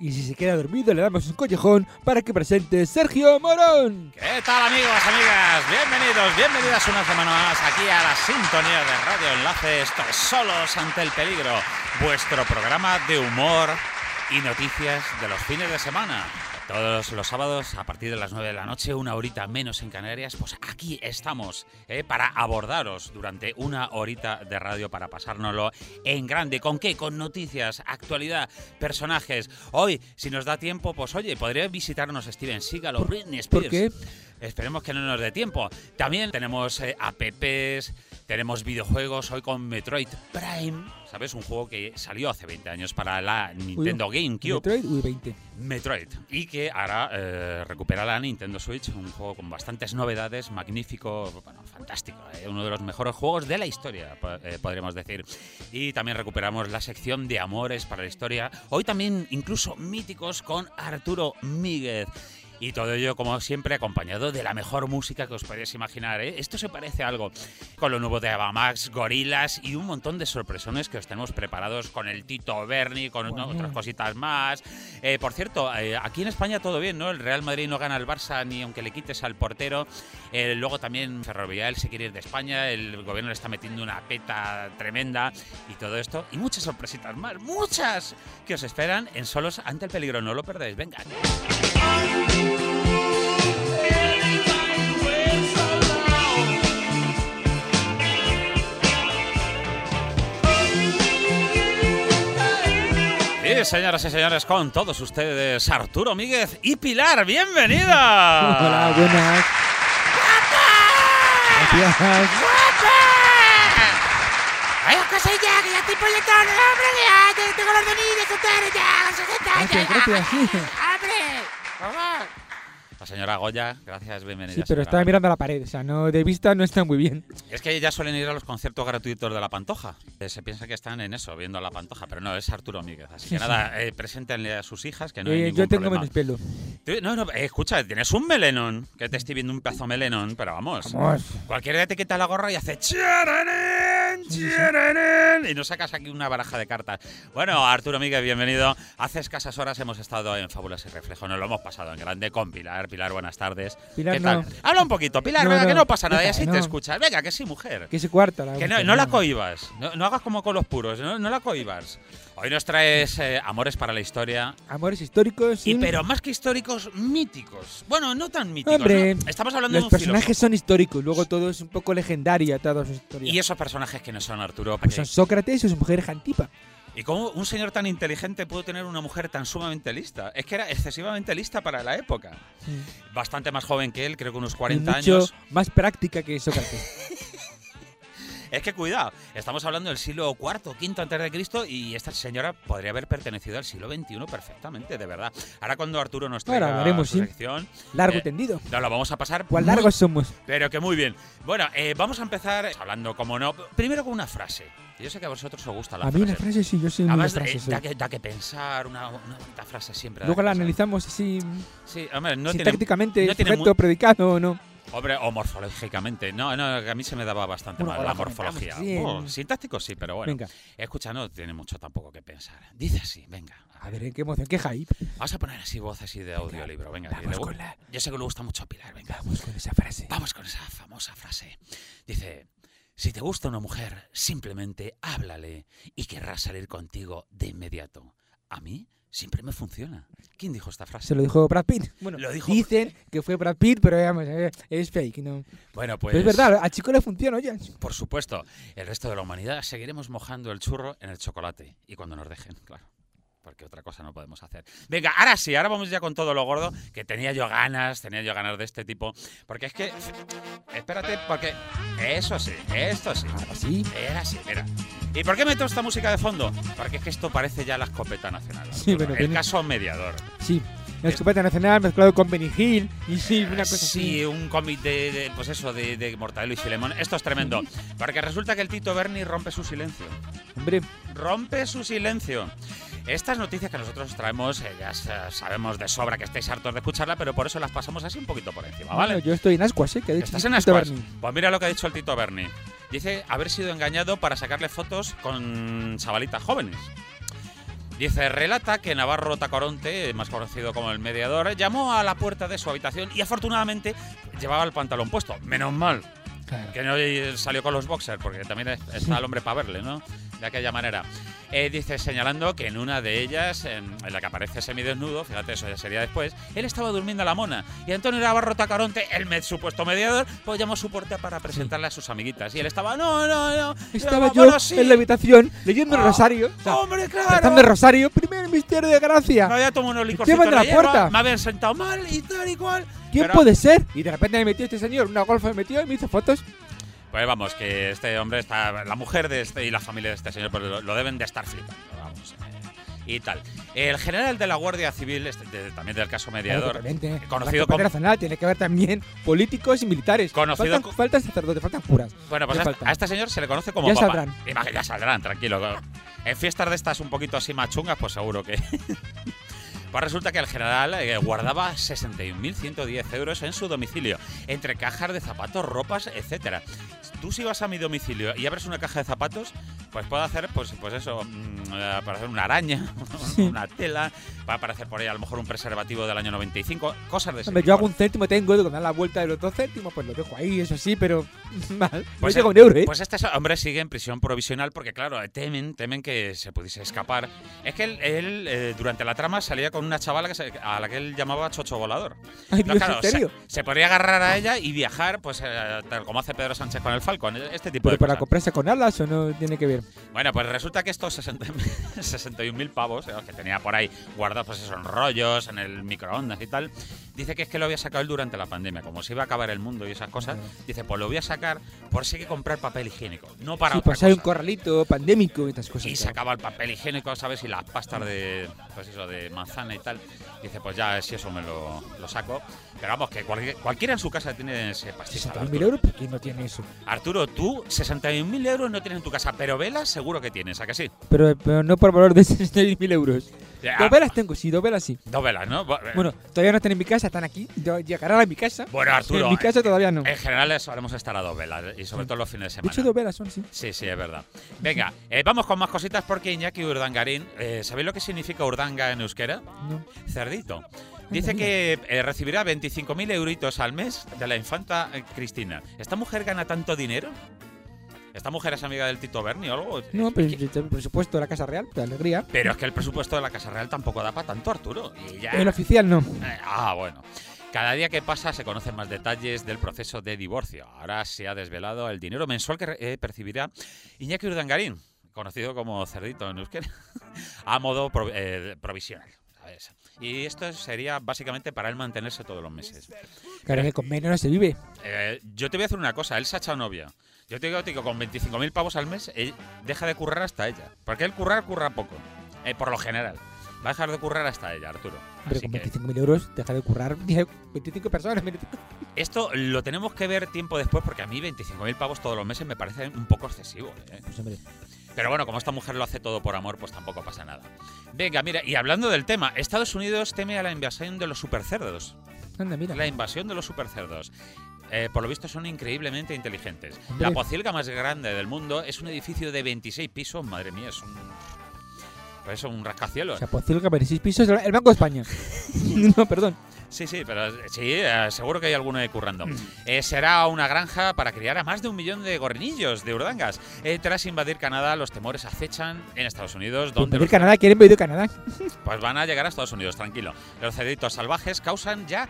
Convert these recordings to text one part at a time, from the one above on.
Y si se queda dormido, le damos un collejón para que presente Sergio Morón. ¿Qué tal, amigos, amigas? Bienvenidas una semana más aquí a la sintonía de Radio Enlace. Esto es Solos ante el Peligro, vuestro programa de humor y noticias de los fines de semana. Todos los sábados, a partir de las 9 de la noche, una horita menos en Canarias, pues aquí estamos para abordaros durante una horita de radio para pasárnoslo en grande. ¿Con qué? Con noticias, actualidad, personajes. Hoy, si nos da tiempo, pues oye, podría visitarnos Steven Seagal o Britney Spears. ¿Por qué? Esperemos que no nos dé tiempo. También tenemos apps, tenemos videojuegos, hoy con Metroid Prime, ¿sabes? Un juego que salió hace 20 años para la Nintendo GameCube. Metroid. Y que ahora recupera la Nintendo Switch, un juego con bastantes novedades, magnífico, bueno, fantástico. Uno de los mejores juegos de la historia, podríamos decir. Y también recuperamos la sección de amores para la historia. Hoy también incluso míticos con Arturo Míguez. Y todo ello, como siempre, acompañado de la mejor música que os podéis imaginar, ¿eh? Esto se parece a algo con lo nuevo de Avamax, Gorillaz y un montón de sorpresones que os tenemos preparados con el Tito Berni, con otras cositas más. Por cierto, aquí en España todo bien, ¿no? El Real Madrid no gana al Barça ni aunque le quites al portero. Luego también Ferrovial se quiere ir de España, el gobierno le está metiendo una peta tremenda y todo esto. Y muchas sorpresitas más, muchas, que os esperan en Solos ante el Peligro. No lo perdáis, venga. Sí, señoras y señores, con todos ustedes, Arturo Míguez y Pilar, ¡bienvenida! Hola, buenas. Gracias. ¡Ay, cosilla, que ya estoy polletón, hombre! Que ya tengo los denillos, Gracias. ¡Hombre! ¡Vamos! La señora Goya, gracias, bienvenida. Sí, pero estaba mirando a la pared, o sea, no, de vista no está muy bien. Es que ya suelen ir a los conciertos gratuitos de La Pantoja. Se piensa que están en eso, viendo a La Pantoja, pero no, es Arturo Míguez. Así que nada, preséntenle a sus hijas, que no hay ningún yo tengo problema. menos pelo. No, escucha, tienes un melenón, que te estoy viendo un pedazo melenón, pero vamos. Cualquiera que te quita la gorra y hace ¡Charanen! ¡Charanen! Y nos sacas aquí una baraja de cartas. Bueno, Arturo Míguez, bienvenido. Hace escasas horas hemos estado en Fábulas y Reflejo, nos lo hemos pasado en grande con Pilar. Pilar, buenas tardes. Pilar, ¿qué tal? no. Habla un poquito, Pilar, venga, que no pasa nada, y así te escuchas. Venga, que sí, mujer. Que se cuarta la Que no la cohibas, no hagas como con los puros, no la cohibas. Hoy nos traes amores para la historia. Amores históricos. Y pero más que históricos, míticos. Bueno, no tan míticos. Hombre, ¿no? Estamos hablando de los un personajes filósofo. son históricos, luego todo es un poco legendaria, toda su historia. Y esos personajes que no son, Arturo. Pues son Sócrates y su mujer Antipa. ¿Y cómo un señor tan inteligente pudo tener una mujer tan sumamente lista? Es que era excesivamente lista para la época. Bastante más joven que él, creo que unos 40 mucho años. Más práctica que Sócrates. Es que cuidado, estamos hablando del siglo IV, V antes de Cristo y esta señora podría haber pertenecido al siglo XXI perfectamente, de verdad. Ahora cuando Arturo nos traiga su sección... Largo y tendido. Nos lo vamos a pasar... ¿Cuán largos somos? Pero que muy bien. Bueno, vamos a empezar hablando, como no, primero con una frase. Yo sé que a vosotros os gusta la frase. A mí una frase sí, yo soy muy además, frase. Da que pensar, una bonita frase siempre. Luego la analizamos así... Sí, hombre, no sintácticamente, no sujeto, predicado o no. Hombre, o morfológicamente. No, a mí se me daba bastante mal la morfología. Sintáctico sí, pero bueno. Venga. Escucha, no tiene mucho tampoco que pensar. Dice así, venga. A ver, qué emoción, qué hype. Vamos a poner así voz así de audiolibro, venga. Yo sé que le gusta mucho a Pilar, venga. Vamos con esa frase. Vamos con esa famosa frase. Dice, si te gusta una mujer, simplemente háblale y querrá salir contigo de inmediato. A mí siempre me funciona. ¿Quién dijo esta frase? Se lo dijo Brad Pitt. Bueno, lo dijo... dicen que fue Brad Pitt, pero digamos, es fake, ¿no? Bueno, pues... Pero es verdad, al chico le funciona, oye. Por supuesto. El resto de la humanidad seguiremos mojando el churro en el chocolate. Y cuando nos dejen, claro. Porque otra cosa no podemos hacer. Venga, ahora sí, ahora vamos ya con todo lo gordo, que tenía yo ganas de este tipo. Porque es que... Espérate, porque... Eso sí, esto sí. ¿Sí? Era así, mira. ¿Y por qué meto esta música de fondo? Porque es que esto parece ya la escopeta nacional. Sí, bueno, el caso mediador. Sí. La escopeta nacional mezclado con Benny Hill y sí, una cosa así. Sí, un cómic pues eso, de Mortadelo y Filemón. Esto es tremendo. Porque resulta que el Tito Berni rompe su silencio. Hombre. Rompe su silencio. Estas noticias que nosotros traemos, ya sabemos de sobra que estáis hartos de escucharla, pero por eso las pasamos así un poquito por encima, ¿vale? Bueno, yo estoy en ascuas, ¿eh? Que ¿Estás en ascuas? Pues mira lo que ha dicho el Tito Berni. Dice haber sido engañado para sacarle fotos con chavalitas jóvenes. Dice, relata que Navarro Tacoronte, más conocido como el mediador, llamó a la puerta de su habitación y afortunadamente llevaba el pantalón puesto. Menos mal. Claro. Que no salió con los boxers, porque también está el hombre para verle, ¿no? De aquella manera. Dice, señalando que en una de ellas, en la que aparece semidesnudo, fíjate, eso ya sería después, él estaba durmiendo a la mona. Y Antonio Navarro Tacoronte, el supuesto mediador, pues llamó a su puerta para presentarle a sus amiguitas. Y él estaba, no. Estaba yo en la habitación leyendo el rosario. O sea, ¡hombre, claro! Estando el rosario, primer misterio de gracia. Me había tomado unos licorcitos de la puerta. Me habían sentado mal y tal y cual. ¿Quién puede ser? Y de repente me metió este señor, una golfa me metió y me hizo fotos. Pues vamos, que este hombre está, la mujer de este y la familia de este señor, pues lo deben de estar flipando, vamos. Y tal. El general de la Guardia Civil, también del caso mediador, conocido como nacional, tiene que haber también políticos y militares. Faltan sacerdotes, faltan curas. Bueno, pues a este señor se le conoce como ya papa. Saldrán. Ya saldrán, tranquilo. En fiestas de estas un poquito así más chungas, pues seguro que. Pues resulta que el general guardaba 61.110 euros en su domicilio, entre cajas de zapatos, ropas, etcétera. Tú si vas a mi domicilio y abres una caja de zapatos, pues puedo hacer, pues eso, para hacer una araña, una tela, va a aparecer por ahí a lo mejor un preservativo del año 95, cosas de ese tipo. Yo hago un céntimo, tengo que dar la vuelta de los 2 céntimos, pues lo dejo ahí, eso sí, pero mal. Pues, no llega €1, ¿eh? Pues este hombre sigue en prisión provisional porque, claro, temen que se pudiese escapar. Es que él durante la trama salía con una chavala a la que él llamaba Chocho Volador. Ay, Dios, claro, ¿en serio? Se podría agarrar a ella y viajar, pues tal como hace Pedro Sánchez con el Falcon, este tipo de ¿Pero para cosas. comprarse con alas o no tiene que ver? Bueno, pues resulta que estos 61.000 pavos que tenía por ahí guardados, pues eso, en rollos, en el microondas y tal, dice que es que lo había sacado él durante la pandemia. Como se iba a acabar el mundo y esas cosas, dice, pues lo voy a sacar por si hay que comprar papel higiénico, no para otra pues cosa. hay un corralito pandémico y estas cosas. Y sacaba el papel higiénico, ¿sabes? Y las pastas de, pues eso, de manzana y tal. Dice, pues ya, si eso me lo saco. Pero vamos, que cualquiera en su casa tiene ese pastizal. 61.000 euros, ¿por qué no tiene eso? Arturo, tú 61.000 euros no tienes en tu casa, pero velas seguro que tienes, ¿a que sí? Pero no por valor de 61.000 euros. Ya. 2 velas tengo, sí, 2 velas sí. 2 velas, ¿no? Bueno, todavía no están en mi casa, están aquí. Llegarán a mi casa. Bueno, Arturo, en mi casa todavía no. En general solemos estar a 2 velas y sobre todo los fines de semana. De hecho, 2 velas son, sí. Sí, es verdad. Venga, vamos con más cositas porque Iñaki Urdangarín, ¿sabéis lo que significa urdanga en euskera? No. Cerdito. Dice que recibirá 25.000 euritos al mes de la infanta Cristina. ¿Esta mujer gana tanto dinero? ¿Esta mujer es amiga del Tito Berni o algo? No, pero el presupuesto de la Casa Real, de alegría. Pero es que el presupuesto de la Casa Real tampoco da para tanto, Arturo. Y ya... El oficial no. Bueno. Cada día que pasa se conocen más detalles del proceso de divorcio. Ahora se ha desvelado el dinero mensual que percibirá Iñaki Urdangarín, conocido como Cerdito en euskera, a modo provisional. ¿Sabes? Y esto sería básicamente para él mantenerse todos los meses. Claro, que con menos no se vive. Yo te voy a hacer una cosa, él se ha echado novia. Yo te digo que con 25.000 pavos al mes, él deja de currar hasta ella. Porque él curra poco, por lo general. Va a dejar de currar hasta ella, Arturo. Pero con 25.000 euros deja de currar 25 personas. Esto lo tenemos que ver tiempo después porque a mí 25.000 pavos todos los meses me parece un poco excesivo. Pues hombre. Pero bueno, como esta mujer lo hace todo por amor, pues tampoco pasa nada. Venga, mira, y hablando del tema, Estados Unidos teme a la invasión de los supercerdos. Anda, mira. La invasión de los supercerdos. Por lo visto son increíblemente inteligentes. Hombre. La pocilga más grande del mundo es un edificio de 26 pisos. Madre mía, es un... Pues eso, un rascacielos. O sea, Pocilga, 26 pisos, el Banco de España. No, perdón. Sí, pero sí, seguro que hay alguno ahí currando. Será una granja para criar a más de 1 millón de gorrinillos de urdangas. Tras invadir Canadá, los temores acechan en Estados Unidos. Donde ¿Invadir Canadá? ¿Quieren invadir Canadá? Pues van a llegar a Estados Unidos, tranquilo. Los cerditos salvajes causan ya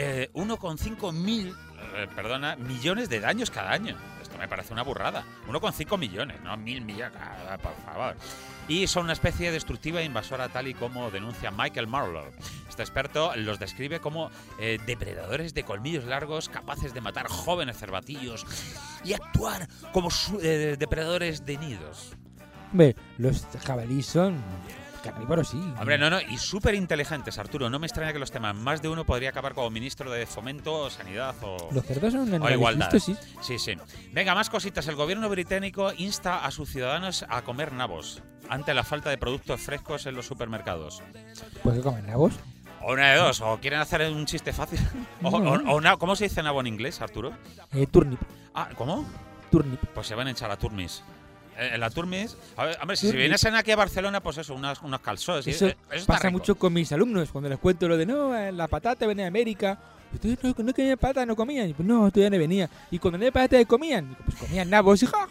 1,5 millones de daños cada año. Esto me parece una burrada. 1,5 millones, no 1.000 millones, por favor. Y son una especie destructiva e invasora, tal y como denuncia Michael Marlowe. Este experto los describe como depredadores de colmillos largos, capaces de matar jóvenes cervatillos y actuar como depredadores de nidos. Hombre, los jabalíes son carnívoros, sí. Hombre, no, y súper inteligentes, Arturo. No me extraña que los teman. Más de uno podría acabar como ministro de Fomento, Sanidad o... Los cerdos son animales igualdad. listos, sí. Sí. Venga, más cositas. El gobierno británico insta a sus ciudadanos a comer nabos ante la falta de productos frescos en los supermercados. ¿Por qué comen nabos? O una de dos, o quieren hacer un chiste fácil. ¿Cómo se dice nabo en inglés, Arturo? Turnip. ¿Cómo? Turnip. Pues se van a echar a turnis. En la Turmis. A ver, hombre, si viniesen aquí a Barcelona, pues eso, unos calzones. Eso pasa rico. mucho con mis alumnos, cuando les cuento lo de la patata venía de América. Ustedes no comían patata, no comían. Y pues no, todavía no venía. Y cuando no había patata, comían. Pues comían nabos, hija.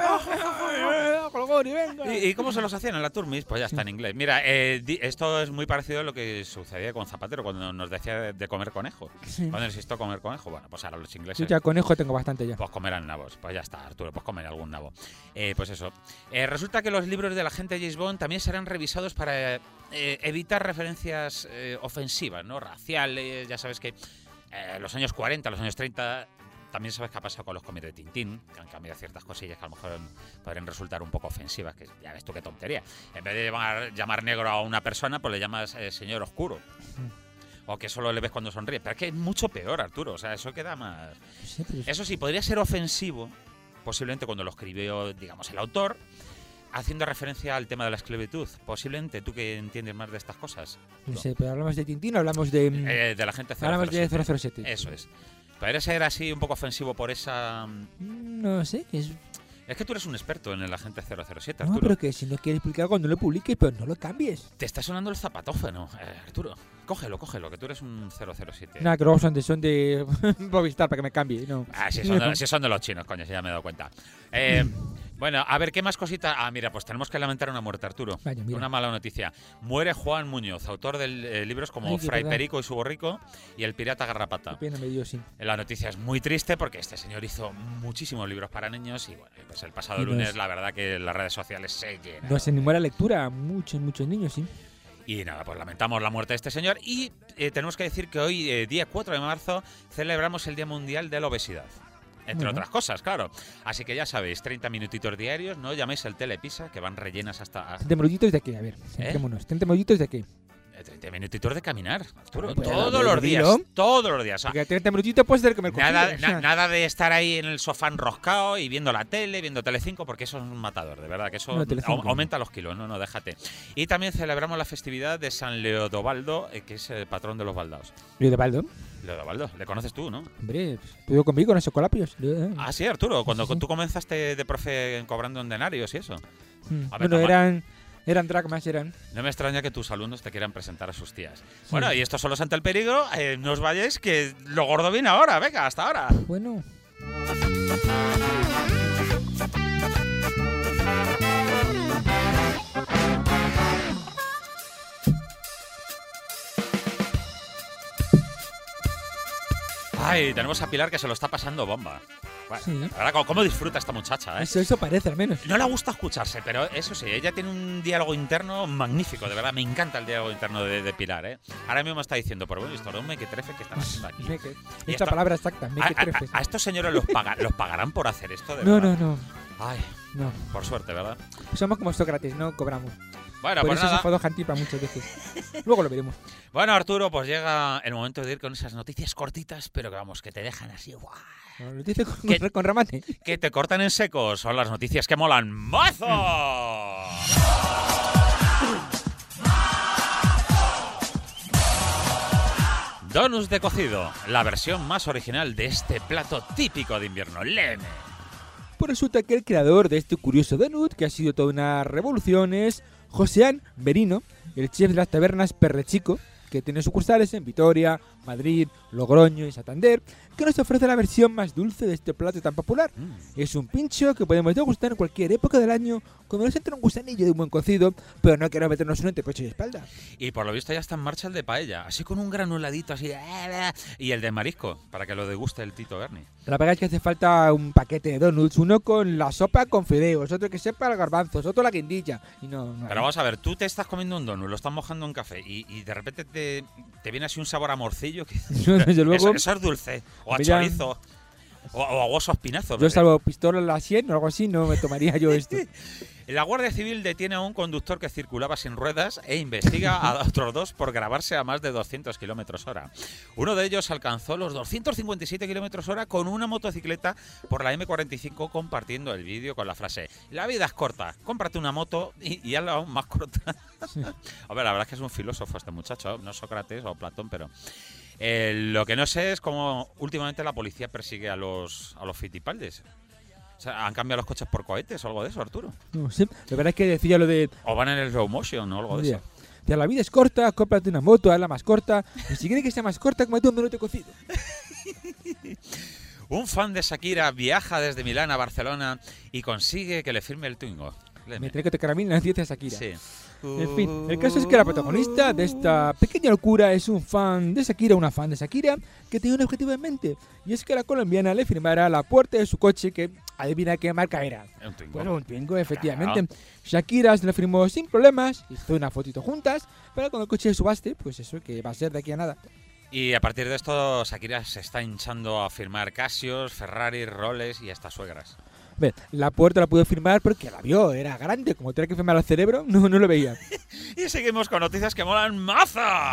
¿Y cómo se los hacían en la Turmis? Pues ya está en inglés. Mira, esto es muy parecido a lo que sucedía con Zapatero cuando nos decía de comer conejo. Sí. Cuando insistió comer conejo, bueno, pues ahora los ingleses... Yo ya conejo tengo bastante ya. Pues comerán nabos. Pues ya está, Arturo, pues comer algún nabo. Pues eso. Resulta que los libros del agente James Bond también serán revisados para evitar referencias ofensivas, ¿no? Raciales, ya sabes que los años 40, los años 30... También sabes qué ha pasado con los cómics de Tintín, que han cambiado ciertas cosillas que a lo mejor podrían resultar un poco ofensivas, que ya ves tú qué tontería. En vez de llamar negro a una persona, pues le llamas señor oscuro. O que solo le ves cuando sonríe. Pero es que es mucho peor, Arturo. O sea, eso queda más... Eso sí, podría ser ofensivo, posiblemente cuando lo escribió, digamos, el autor, haciendo referencia al tema de la esclavitud. Posiblemente, tú que entiendes más de estas cosas. No sé, pero hablamos de Tintín o hablamos de... de la gente 007. Hablamos de 007. Eso es. ¿Podría ser así un poco ofensivo por esa...? No sé, Es que tú eres un experto en el agente 007, Arturo. No, pero que si no quieres publicar algo, no lo publiques, pero no lo cambies. Te está sonando el zapatófono, Arturo. Cógelo, que tú eres un 007. Nada, que luego son de Movistar para que me cambie, ¿no? Si son de los chinos, coño, si ya me he dado cuenta. Bueno, a ver, ¿qué más cositas? Mira, pues tenemos que lamentar una muerte, Arturo. Vaya, una mala noticia. Muere Juan Muñoz, autor de libros como Fray Perico y su borrico y El pirata Garrapata. Qué pena me dio, sí. La noticia es muy triste porque este señor hizo muchísimos libros para niños y bueno, pues el pasado lunes la verdad que las redes sociales se llenan. No se animó la lectura a muchos niños, sí. Y nada, pues lamentamos la muerte de este señor y tenemos que decir que hoy, día 4 de marzo, celebramos el Día Mundial de la Obesidad. Entre otras cosas, claro. Así que ya sabéis, 30 minutitos diarios, no llaméis el Telepisa, que van rellenas hasta... 30 minutitos de qué, a ver, centrémonos. 30 minutitos de qué. 30 minutitos de caminar, Arturo. Pues, todos los días. Todos los días. Porque 30 minutitos puedes hacer comer nada de estar ahí en el sofá enroscado y viendo la tele, viendo Telecinco, porque eso es un matador, de verdad, que eso aumenta los kilos. No, déjate. Y también celebramos la festividad de San Leodobaldo, que es el patrón de los baldaos. ¿Leodobaldo? Leodobaldo, le conoces tú, ¿no? Hombre, estudió conmigo en esos colapios. Ah, sí, Arturo, cuando tú comenzaste de profe cobrando en denarios y eso. Bueno, eran dracmas, eran. No me extraña que tus alumnos te quieran presentar a sus tías. Sí. Bueno, y esto solo es ante el peligro. No os vayáis, que lo gordo viene ahora. Venga, hasta ahora. Bueno. Ay, tenemos a Pilar que se lo está pasando bomba. Bueno, sí. Ahora, ¿cómo disfruta esta muchacha? Eso parece, al menos. No le gusta escucharse, pero eso sí, ella tiene un diálogo interno magnífico, de verdad. Me encanta el diálogo interno de Pilar, Ahora mismo está diciendo, por bueno, esto de un mequetrefe que están haciendo aquí. Esta palabra exacta, mequetrefe. A estos señores los pagarán por hacer esto, de verdad. No. Ay, no. Por suerte, ¿verdad? Somos como Sócrates, no cobramos. Bueno, por pues eso nada. se fue Jantipa muchas veces. Luego lo veremos. Bueno, Arturo, pues llega el momento de ir con esas noticias cortitas, pero que vamos, que te dejan así. Noticias con remate. Que te cortan en seco. Son las noticias que molan ¡mazo! Donuts de cocido, la versión más original de este plato típico de invierno. Léeme. Pues resulta que el creador de este curioso donut, que ha sido toda una revolución, es Joseán Merino, el chef de las tabernas Perrechico, que tiene sucursales en Vitoria, Madrid, Logroño y Santander, que nos ofrece la versión más dulce de este plato tan popular. Es un pincho que podemos degustar en cualquier época del año cuando nos entra un gusanillo de un buen cocido, pero no queremos meternos uno entre pecho y espalda. Y por lo visto ya está en marcha el de paella, así con un granuladito así, y el de marisco, para que lo deguste el Tito Berni. La verdad es que hace falta un paquete de donuts, uno con la sopa con fideos, otro que sepa los garbanzos, otro la guindilla. Y no pero vamos a ver, tú te estás comiendo un donut, lo estás mojando en café y de repente te viene así un sabor a morcillo. Que desde luego, eso es dulce, o a chorizo, o a hueso espinazo. Yo salvo pistola a la 100 o algo así, no me tomaría yo esto. La Guardia Civil detiene a un conductor que circulaba sin ruedas e investiga a otros dos por grabarse a más de 200 km/h. Uno de ellos alcanzó los 257 km/h con una motocicleta por la M45, compartiendo el vídeo con la frase: la vida es corta, cómprate una moto y hazla aún más corta. Sí. A ver, la verdad es que es un filósofo este muchacho, no Sócrates o Platón, pero... lo que no sé es cómo últimamente la policía persigue a los fitipaldes. O sea, ¿han cambiado los coches por cohetes o algo de eso, Arturo? No sé. La verdad es que decía lo de... O van en el slow motion o algo de eso. Decía, la vida es corta, cómprate una moto, hazla más corta. Y si quieres que sea más corta, cómprate un melote cocido. Un fan de Shakira viaja desde Milán a Barcelona y consigue que le firme el Twingo. Me trae que te caramina la ciencia de Shakira. Sí. En fin, el caso es que la protagonista de esta pequeña locura es un fan de Shakira, una fan de Shakira, que tenía un objetivo en mente. Y es que la colombiana le firmara la puerta de su coche, que adivina qué marca era. Un Twingo. Bueno, un Twingo, efectivamente. Claro. Shakira se lo firmó sin problemas, hizo una fotito juntas, pero cuando el coche subaste, pues eso, que va a ser de aquí a nada. Y a partir de esto, Shakira se está hinchando a firmar Casios, Ferrari, Rolex y hasta suegras. Ve, la puerta la pudo firmar porque la vio, era grande, como tenía que firmar al cerebro, no lo veía. Y seguimos con noticias que molan maza.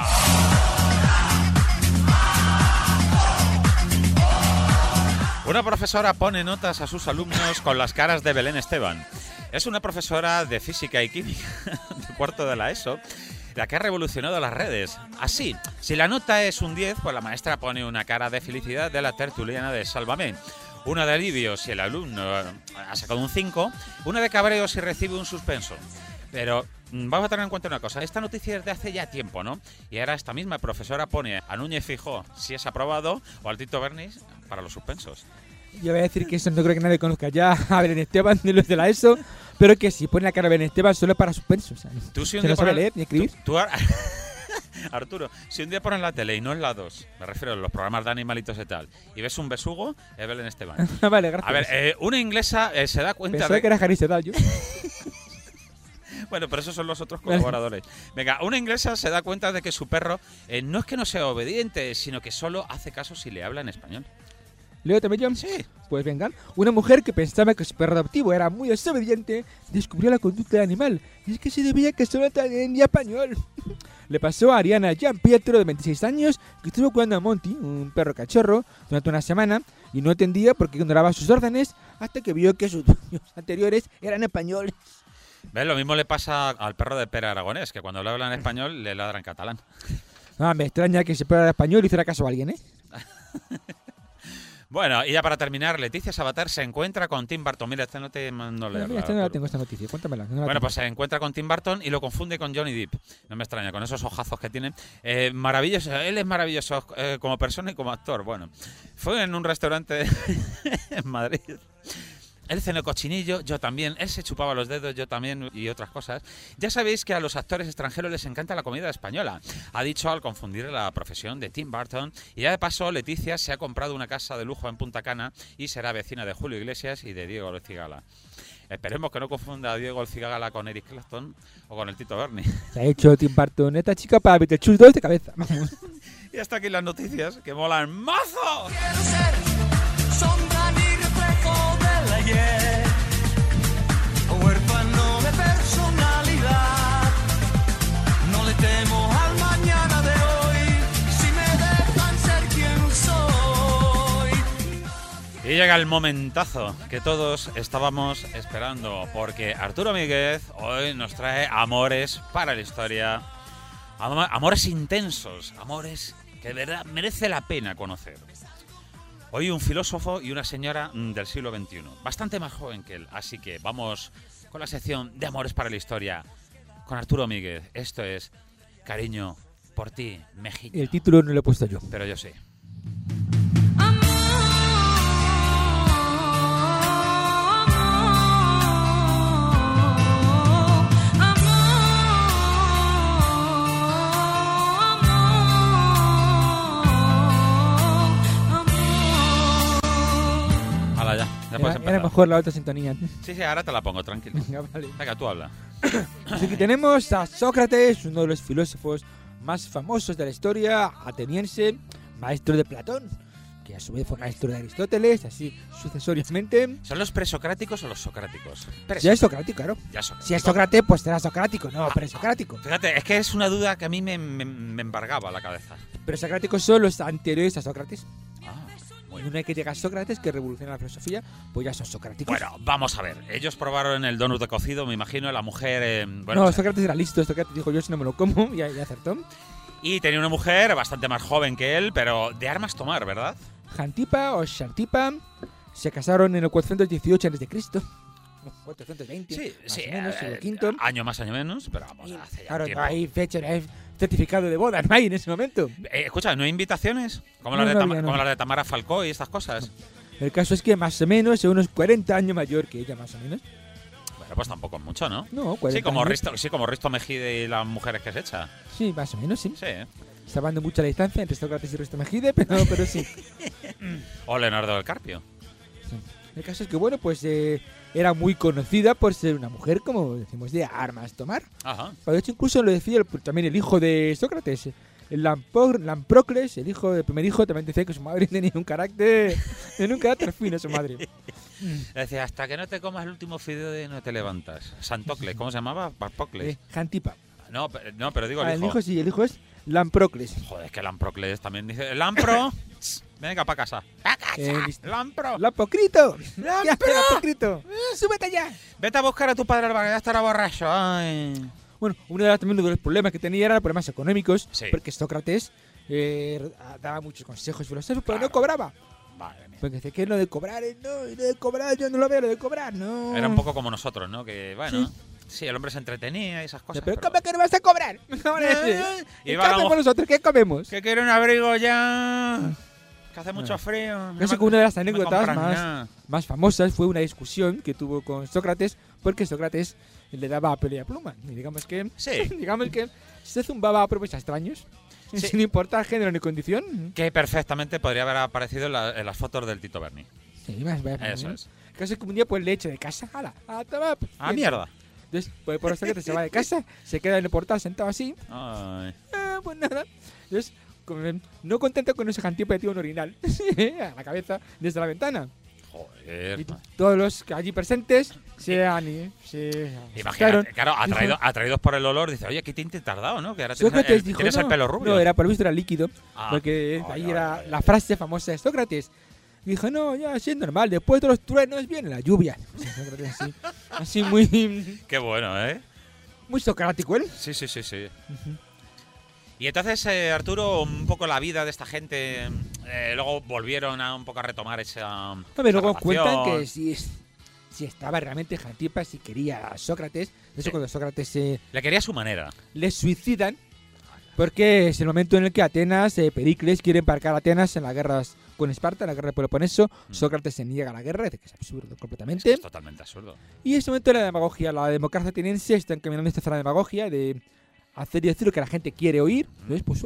Una profesora pone notas a sus alumnos con las caras de Belén Esteban. Es una profesora de física y química de cuarto de la ESO, la que ha revolucionado las redes. Así, si la nota es un 10, pues la maestra pone una cara de felicidad de la tertuliana de Sálvame, una de alivio si el alumno ha sacado un 5, una de cabreo si recibe un suspenso. Pero vamos a tener en cuenta una cosa, esta noticia es de hace ya tiempo, ¿no? Y ahora esta misma profesora pone a Núñez Feijóo si es aprobado o al Tito Bernis para los suspensos. Yo voy a decir que eso no creo que nadie conozca ya a Belén Esteban de los de la ESO, pero que si pone la cara de Belén Esteban solo para suspensos. Tú si un ¿Se día no sabe pones- leer ni escribir? Arturo, si un día pones la tele y no es la 2, me refiero a los programas de animalitos y tal, y ves un besugo, es Belén Esteban. Vale, gracias. A ver, una inglesa se da cuenta Pensaba de... que era Harry Sedal, yo. Bueno, pero esos son los otros colaboradores. Venga, una inglesa se da cuenta de que su perro no es que no sea obediente, sino que solo hace caso si le habla en español. ¿Leo también, John? Sí. Pues venga, una mujer que pensaba que su perro adoptivo era muy desobediente descubrió la conducta del animal, y es que se debía que solo entendía español. Le pasó a Ariana Gianpietro, de 26 años, que estuvo cuidando a Monty, un perro cachorro, durante una semana, y no entendía por qué ignoraba sus órdenes hasta que vio que sus dueños anteriores eran españoles. ¿Ves? Lo mismo le pasa al perro de Pere Aragonés, que cuando le hablan en español le ladra en catalán. Ah, me extraña que ese perro era español y hiciera caso a alguien, ¿eh? Bueno, y ya para terminar, Leticia Sabater se encuentra con Tim Burton. Mira, esta no te mando leerla. Mira, esta no la Arturo. tengo, esta noticia, cuéntamela. no la Bueno, tengo. pues se encuentra con Tim Burton y lo confunde con Johnny Depp. No me extraña, con esos ojazos que tiene. Maravilloso, él es maravilloso como persona y como actor. Bueno, fue en un restaurante en Madrid. Él cenó cochinillo, yo también. Él se chupaba los dedos, yo también, y otras cosas. Ya sabéis que a los actores extranjeros les encanta la comida española. Ha dicho al confundir la profesión de Tim Burton. Y ya de paso, Leticia se ha comprado una casa de lujo en Punta Cana y será vecina de Julio Iglesias y de Diego El Cigala. Esperemos que no confunda a Diego El Cigala con Eric Clapton o con el Tito Berni. Se ha hecho Tim Burton esta chica para meter chus dos de cabeza. Vamos. Y hasta aquí las noticias que molan mazo. Quiero ser sombra ni reflejo del ayer, huérfano de personalidad. No le temo al mañana de hoy, si me dejan ser quien soy. Y llega el momentazo que todos estábamos esperando, porque Arturo Míguez hoy nos trae amores para la historia, amores intensos, amores que de verdad merece la pena conocer. Hoy un filósofo y una señora del siglo XXI, bastante más joven que él, así que vamos con la sección de amores para la historia con Arturo Míguez. Esto es Cariño por ti, México. El título no lo he puesto yo. Pero yo sí. Hala, ya puedes Era empezar. mejor la otra sintonía. Sí, ahora te la pongo, tranquilo. Venga, vale. Venga, tú habla. Pues aquí tenemos a Sócrates, uno de los filósofos más famosos de la historia, ateniense, maestro de Platón, que a su vez fue maestro de Aristóteles, así sucesoriamente. ¿Son los presocráticos o los socráticos? Ya es socrático, claro. Ya Sócrates. Si es Sócrates, pues será socrático, no presocrático. Fíjate, es que es una duda que a mí me embargaba la cabeza. Pero socráticos son los anteriores a Sócrates. Ah, muy Y bien. una vez que llega Sócrates, que revoluciona la filosofía, pues ya son socráticos. Bueno, vamos a ver. Ellos probaron el donut de cocido, me imagino, la mujer... bueno, no, pues, Sócrates era listo. Sócrates dijo, yo si no me lo como, y acertó. y tenía una mujer bastante más joven que él, pero de armas tomar, ¿verdad? Jantipa o Xantipa se casaron en el 418 a.C. 420, Sí, más sí, o menos, siglo V. año más, año menos, pero vamos, hace ya Claro, tiempo. no hay fecha, no hay certificado de boda, no hay en ese momento. Escucha, ¿no hay invitaciones? Como, No, las, no de había, no. como las de Tamara Falcó y estas cosas. El caso es que más o menos, es unos 40 años mayor que ella, más o menos. Bueno, pues tampoco es mucho, ¿no? No, 40 Sí, como años. Risto Mejide y las mujeres que se echa. Sí, más o menos, sí. Sí. Está dando mucha la distancia entre Sócrates y Risto Mejide, pero sí. O Leonardo del Carpio. El caso es que, bueno, pues era muy conocida por ser una mujer, como decimos, de armas tomar. Ajá. De hecho, incluso lo decía también el hijo de Sócrates, el Lamprocles, el primer hijo, también decía que su madre tenía un carácter fino, su madre. Le decía, hasta que no te comas el último fideo no te levantas. Santocles, ¿cómo se llamaba? Parpocles. Jantipa. No, pero digo El hijo sí, el hijo es Lamprocles. Joder, es que Lamprocles también dice, Lampro, venga pa' casa. ¡Pa' casa! ¡Lampro! ¡Lampocrito! ¡Lampro! ¡Lampocrito! ¡Súbete ya! Vete a buscar a tu padre al bar, que ya estará borracho. Ay. Bueno, también uno de los problemas que tenía eran problemas económicos, Sí. porque Sócrates daba muchos consejos filosóficos, pero Claro. no cobraba. Madre mía. Porque dice que lo de cobrar, no, y lo de cobrar, yo no lo veo, lo de cobrar, no. Era un poco como nosotros, ¿no? Que, bueno, sí, el hombre se entretenía y esas cosas. Pero ¿cómo que no vas a cobrar? ¿Y Iba qué la hacemos mujer- nosotros? ¿Qué comemos? Que quiero un abrigo ya. Que hace mucho frío. Yo sé que una de las no me anécdotas compras más, nada. más famosas fue una discusión que tuvo con Sócrates, porque Sócrates le daba pelea a pluma. Y digamos que se zumbaba a propios extraños, Sí. sin importar género ni condición. Que perfectamente podría haber aparecido en las fotos del Tito Berni. Sí, más, Eso es. El caso es que un día pues le echa de casa, ¡hala! ¡A tomar! ¡Ah, mierda! Entonces, pues por eso que se va de casa, se queda en el portal sentado así, Ay. pues nada. Entonces, no contento con ese Jantipa le tira un orinal a la cabeza desde la ventana. Joder. Y todos los que allí presentes se asustaron. Imagínate, claro, atraídos por el olor, dice, oye, ¿qué tinte te has dado, no? Que ahora Sócrates dijo, tienes no, el pelo rubio. no, era por lo visto era líquido, Ah, porque vale, ahí vale, era vale. la frase famosa de Sócrates. Dijo, no, ya así es normal, después de los truenos viene la lluvia. Sí, Sócrates así muy, Qué bueno, ¿eh? muy socrático él. Sí. Y entonces, Arturo, un poco la vida de esta gente, luego volvieron a un poco a retomar esa. Hombre, luego esa cuentan relación. que si estaba realmente Jantipa, si quería a Sócrates. De hecho, Sí. cuando Sócrates Le quería a su manera. le suicidan, porque es el momento en el que Atenas, Pericles, quiere embarcar a Atenas en las guerras con Esparta, en la guerra de Peloponeso. Sócrates se niega a la guerra, dice que es absurdo completamente. Es totalmente absurdo. Y en ese momento la demagogia, la democracia ateniense está encaminando esta zona de demagogia, de hacer y decir lo que la gente quiere oír. Entonces, pues,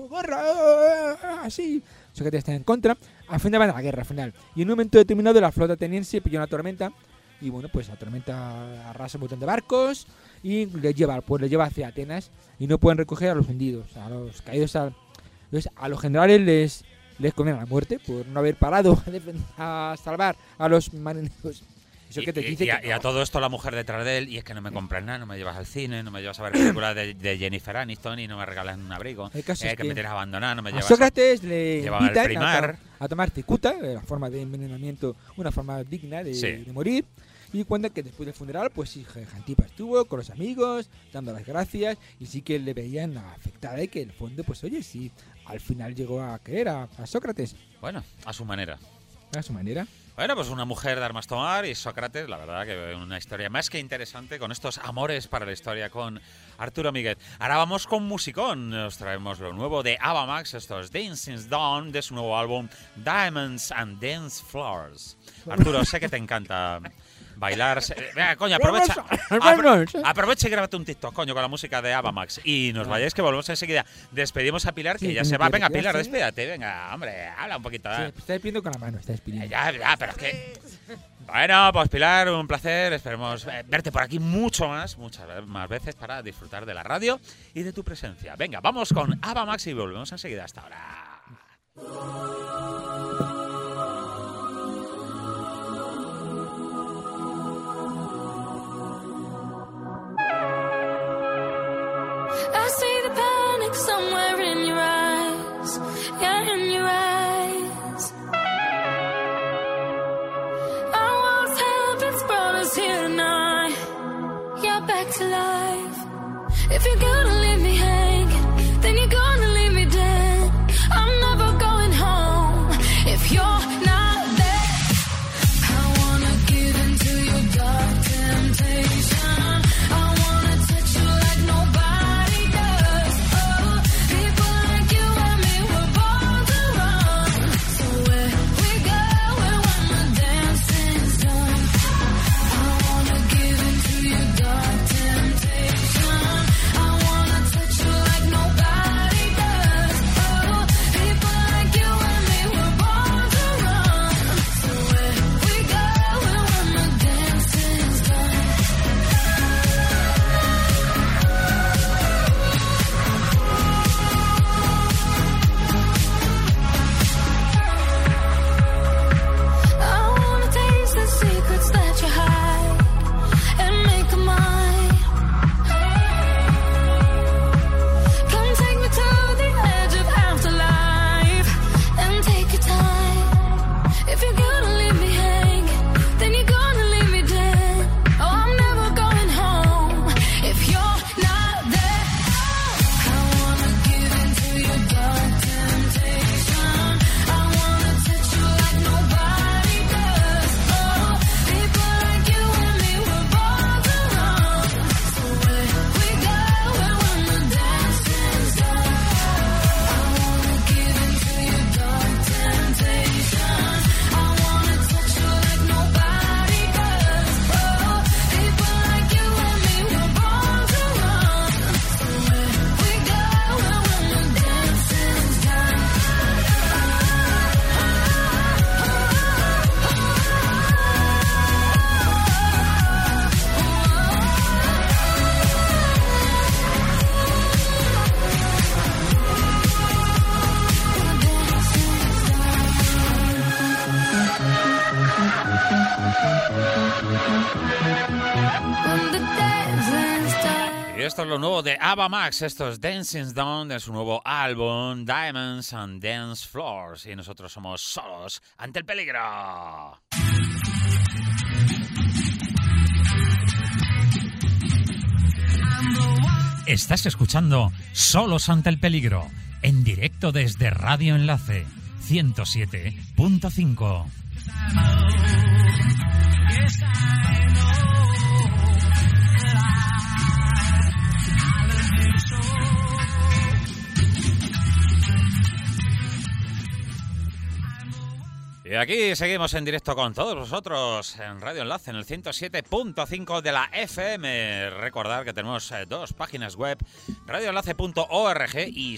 guerra, así. Sócrates está en contra. Al final van a la guerra, al final. Y en un momento determinado la flota ateniense pilla una tormenta. Y bueno, pues la tormenta arrasa un montón de barcos y le lleva hacia Atenas. Y no pueden recoger a los hundidos, a los caídos. Entonces, a los generales les condenan a muerte por no haber parado a salvar a los marineros. Eso que te dice que y a todo esto la mujer detrás de él, y es que no me compras nada, no me llevas al cine, no me llevas a ver películas de Jennifer Aniston y no me regalas un abrigo, El caso es que me tienes abandonado, no me a llevas Sócrates le llévame al invitan primar. a tomar cicuta, la forma de envenenamiento, una forma digna de, Sí. de morir. Y cuentan que después del funeral, pues sí, Jantipa estuvo con los amigos, dando las gracias, y sí que le veían afectada y que en el fondo, pues oye, sí, al final llegó a querer a Sócrates, Bueno, a su manera. a su manera. Bueno, pues una mujer de armas tomar y Sócrates, la verdad que una historia más que interesante con estos amores para la historia con Arturo Míguez. Ahora vamos con musicón, nos traemos lo nuevo de Ava Max, esto es Dancing's Dawn de su nuevo álbum Diamonds and Dance Floors. Arturo, sé que te encanta bailar. Venga, coño, aprovecha y grábate un TikTok, coño, con la música de Ava Max. Y nos vayáis que volvemos enseguida. Despedimos a Pilar, que Sí, ya tiene se va. que Venga, Pilar, retirarse. despídate, venga, hombre, habla un poquito. Sí, está despidiendo con la mano, está despidiendo. Ya, pero es que. Bueno, pues Pilar, un placer. Esperemos verte por aquí muchas más veces para disfrutar de la radio y de tu presencia. Venga, vamos con Ava Max y volvemos enseguida. Hasta ahora. I see the panic somewhere in your eyes, yeah, in your eyes. Our walls habits brought us here tonight, yeah, back to life. If you're gonna leave me hanging, then you're gonna leave me dead. I'm never going home if you're not there. I Esto es lo nuevo de Ava Max, esto es Dancing Down de su nuevo álbum Diamonds and Dance Floors y nosotros somos Solos ante el peligro. Estás escuchando Solos ante el peligro, en directo desde Radio Enlace 107.5. Y aquí seguimos en directo con todos vosotros en Radio Enlace en el 107.5 de la FM. Recordad que tenemos dos páginas web, radioenlace.org y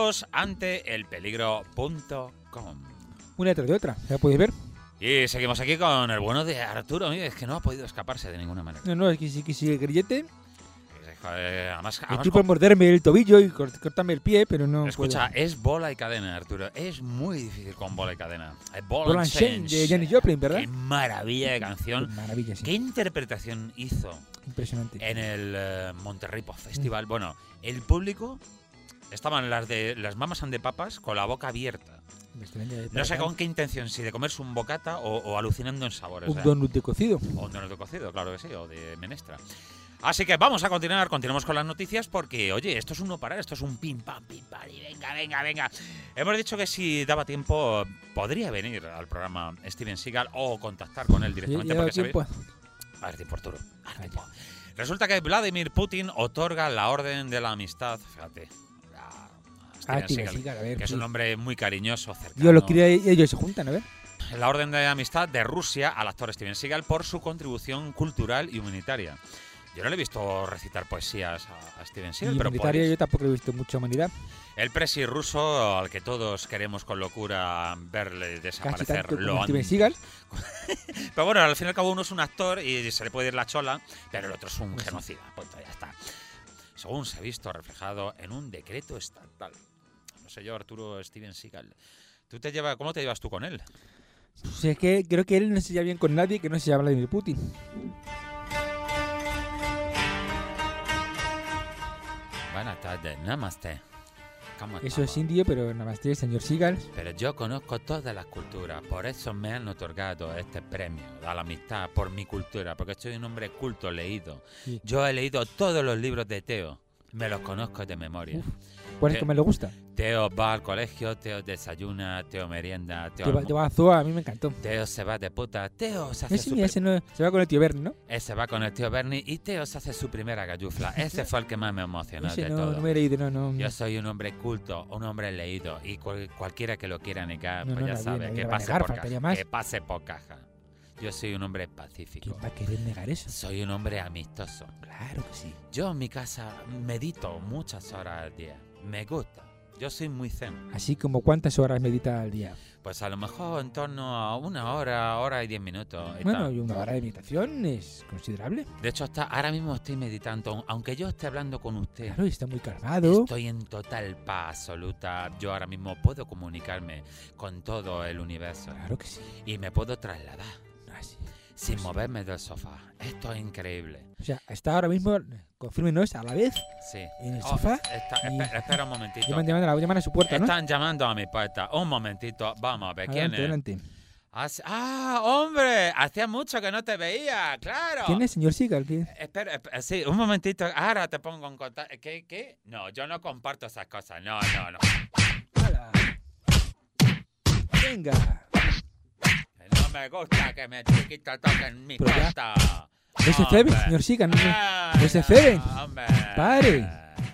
solosanteelpeligro.com. Una detrás de otra, ya podéis ver. Y seguimos aquí con el bueno de Arturo. Mira, es que no ha podido escaparse de ninguna manera. No, es que sigue grillete. Además, Estoy por morderme el tobillo y cortarme el pie, pero no escucha, puedo. es bola y cadena, Arturo. Es muy difícil con bola y cadena. Ball and Chain de Janis Joplin, ¿verdad? Qué maravilla de canción. Qué maravilla, sí. Qué interpretación hizo. Impresionante. En el Monterrey Pop Festival. Bueno, el público estaban las mamas and the papas con la boca abierta. No sé con qué intención, si de comerse un bocata o alucinando en sabores. Un donut de cocido. O un donut de cocido, claro que sí, o de menestra. Así que vamos a continuamos con las noticias porque, oye, esto es un no parar, esto es un pim pam y venga. Hemos dicho que si daba tiempo podría venir al programa Steven Seagal o contactar con él directamente. Sí, porque tiempo. A ver, tiempo, Arturo. Resulta que Vladimir Putin otorga la Orden de la Amistad, fíjate. Steven Seagal, a ver, que es un hombre muy cariñoso, cercano. Yo lo quería, ellos se juntan, a ver. La Orden de Amistad de Rusia al actor Steven Seagal por su contribución cultural y humanitaria. Yo no le he visto recitar poesías a Steven Seagal, y pero humanitaria yo tampoco he visto mucha humanidad. El presi ruso, al que todos queremos con locura verle desaparecer, casi tanto como Steven Seagal. Pero bueno, al fin y al cabo uno es un actor y se le puede ir la chola, pero el otro es un genocida. Pues ya está. Según se ha visto reflejado en un decreto estatal. No sé yo, Arturo, Steven Seagal. ¿Cómo te llevas tú con él? Pues es que creo que él no se lleva bien con nadie que no se llama Vladimir Putin. Buenas tardes, namaste. Eso es indio, pero namaste, señor Seagal. Pero yo conozco todas las culturas, por eso me han otorgado este premio a la amistad por mi cultura, porque soy un hombre culto, leído. Sí. Yo he leído todos los libros de Teo, me los conozco de memoria. ¿Cuál es que me le gusta? Teo va al colegio, Teo desayuna, Teo merienda, Teo va a Zoa, a mí me encantó. Teo se va de puta, Teo se hace ese no, se va con el tío Bernie, ¿no? Ese va con el tío Bernie y Teo se hace su primera gallufla. Ese fue el que más me emocionó ese de no, todo. No me he leído, no. Yo soy un hombre culto, un hombre leído y cualquiera que lo quiera negar, pues ya sabe, que pase por caja. Yo soy un hombre pacífico. ¿Quién va a querer negar eso? Soy un hombre amistoso. Claro que sí. Yo en mi casa medito muchas horas al día. Me gusta. Yo soy muy zen. ¿Así como cuántas horas medita al día? Pues a lo mejor en torno a una hora y 10 minutos. Bueno, y una hora de meditación es considerable. De hecho, ahora mismo estoy meditando. Aunque yo esté hablando con usted. Claro, está muy calmado. Estoy en total paz absoluta. Yo ahora mismo puedo comunicarme con todo el universo. Claro que sí. Y me puedo trasladar. Sin moverme del sofá. Esto es increíble. O sea, está ahora mismo, confírmenos a la vez, sí. En el sofá. Espera un momentito. Llaman a su puerta, ¿no? Están llamando a mi puerta. Un momentito. Vamos a ver quién es. Adelante. Hombre, hacía mucho que no te veía, claro. ¿Quién es, señor Seagal? Espera, sí, un momentito. Ahora te pongo en contacto. ¿Qué? No, yo no comparto esas cosas. No. ¡Hala! Venga. No me gusta que me chiquito toquen mi puerta. No se ceben, señor Seagal. No se ceben. Pare.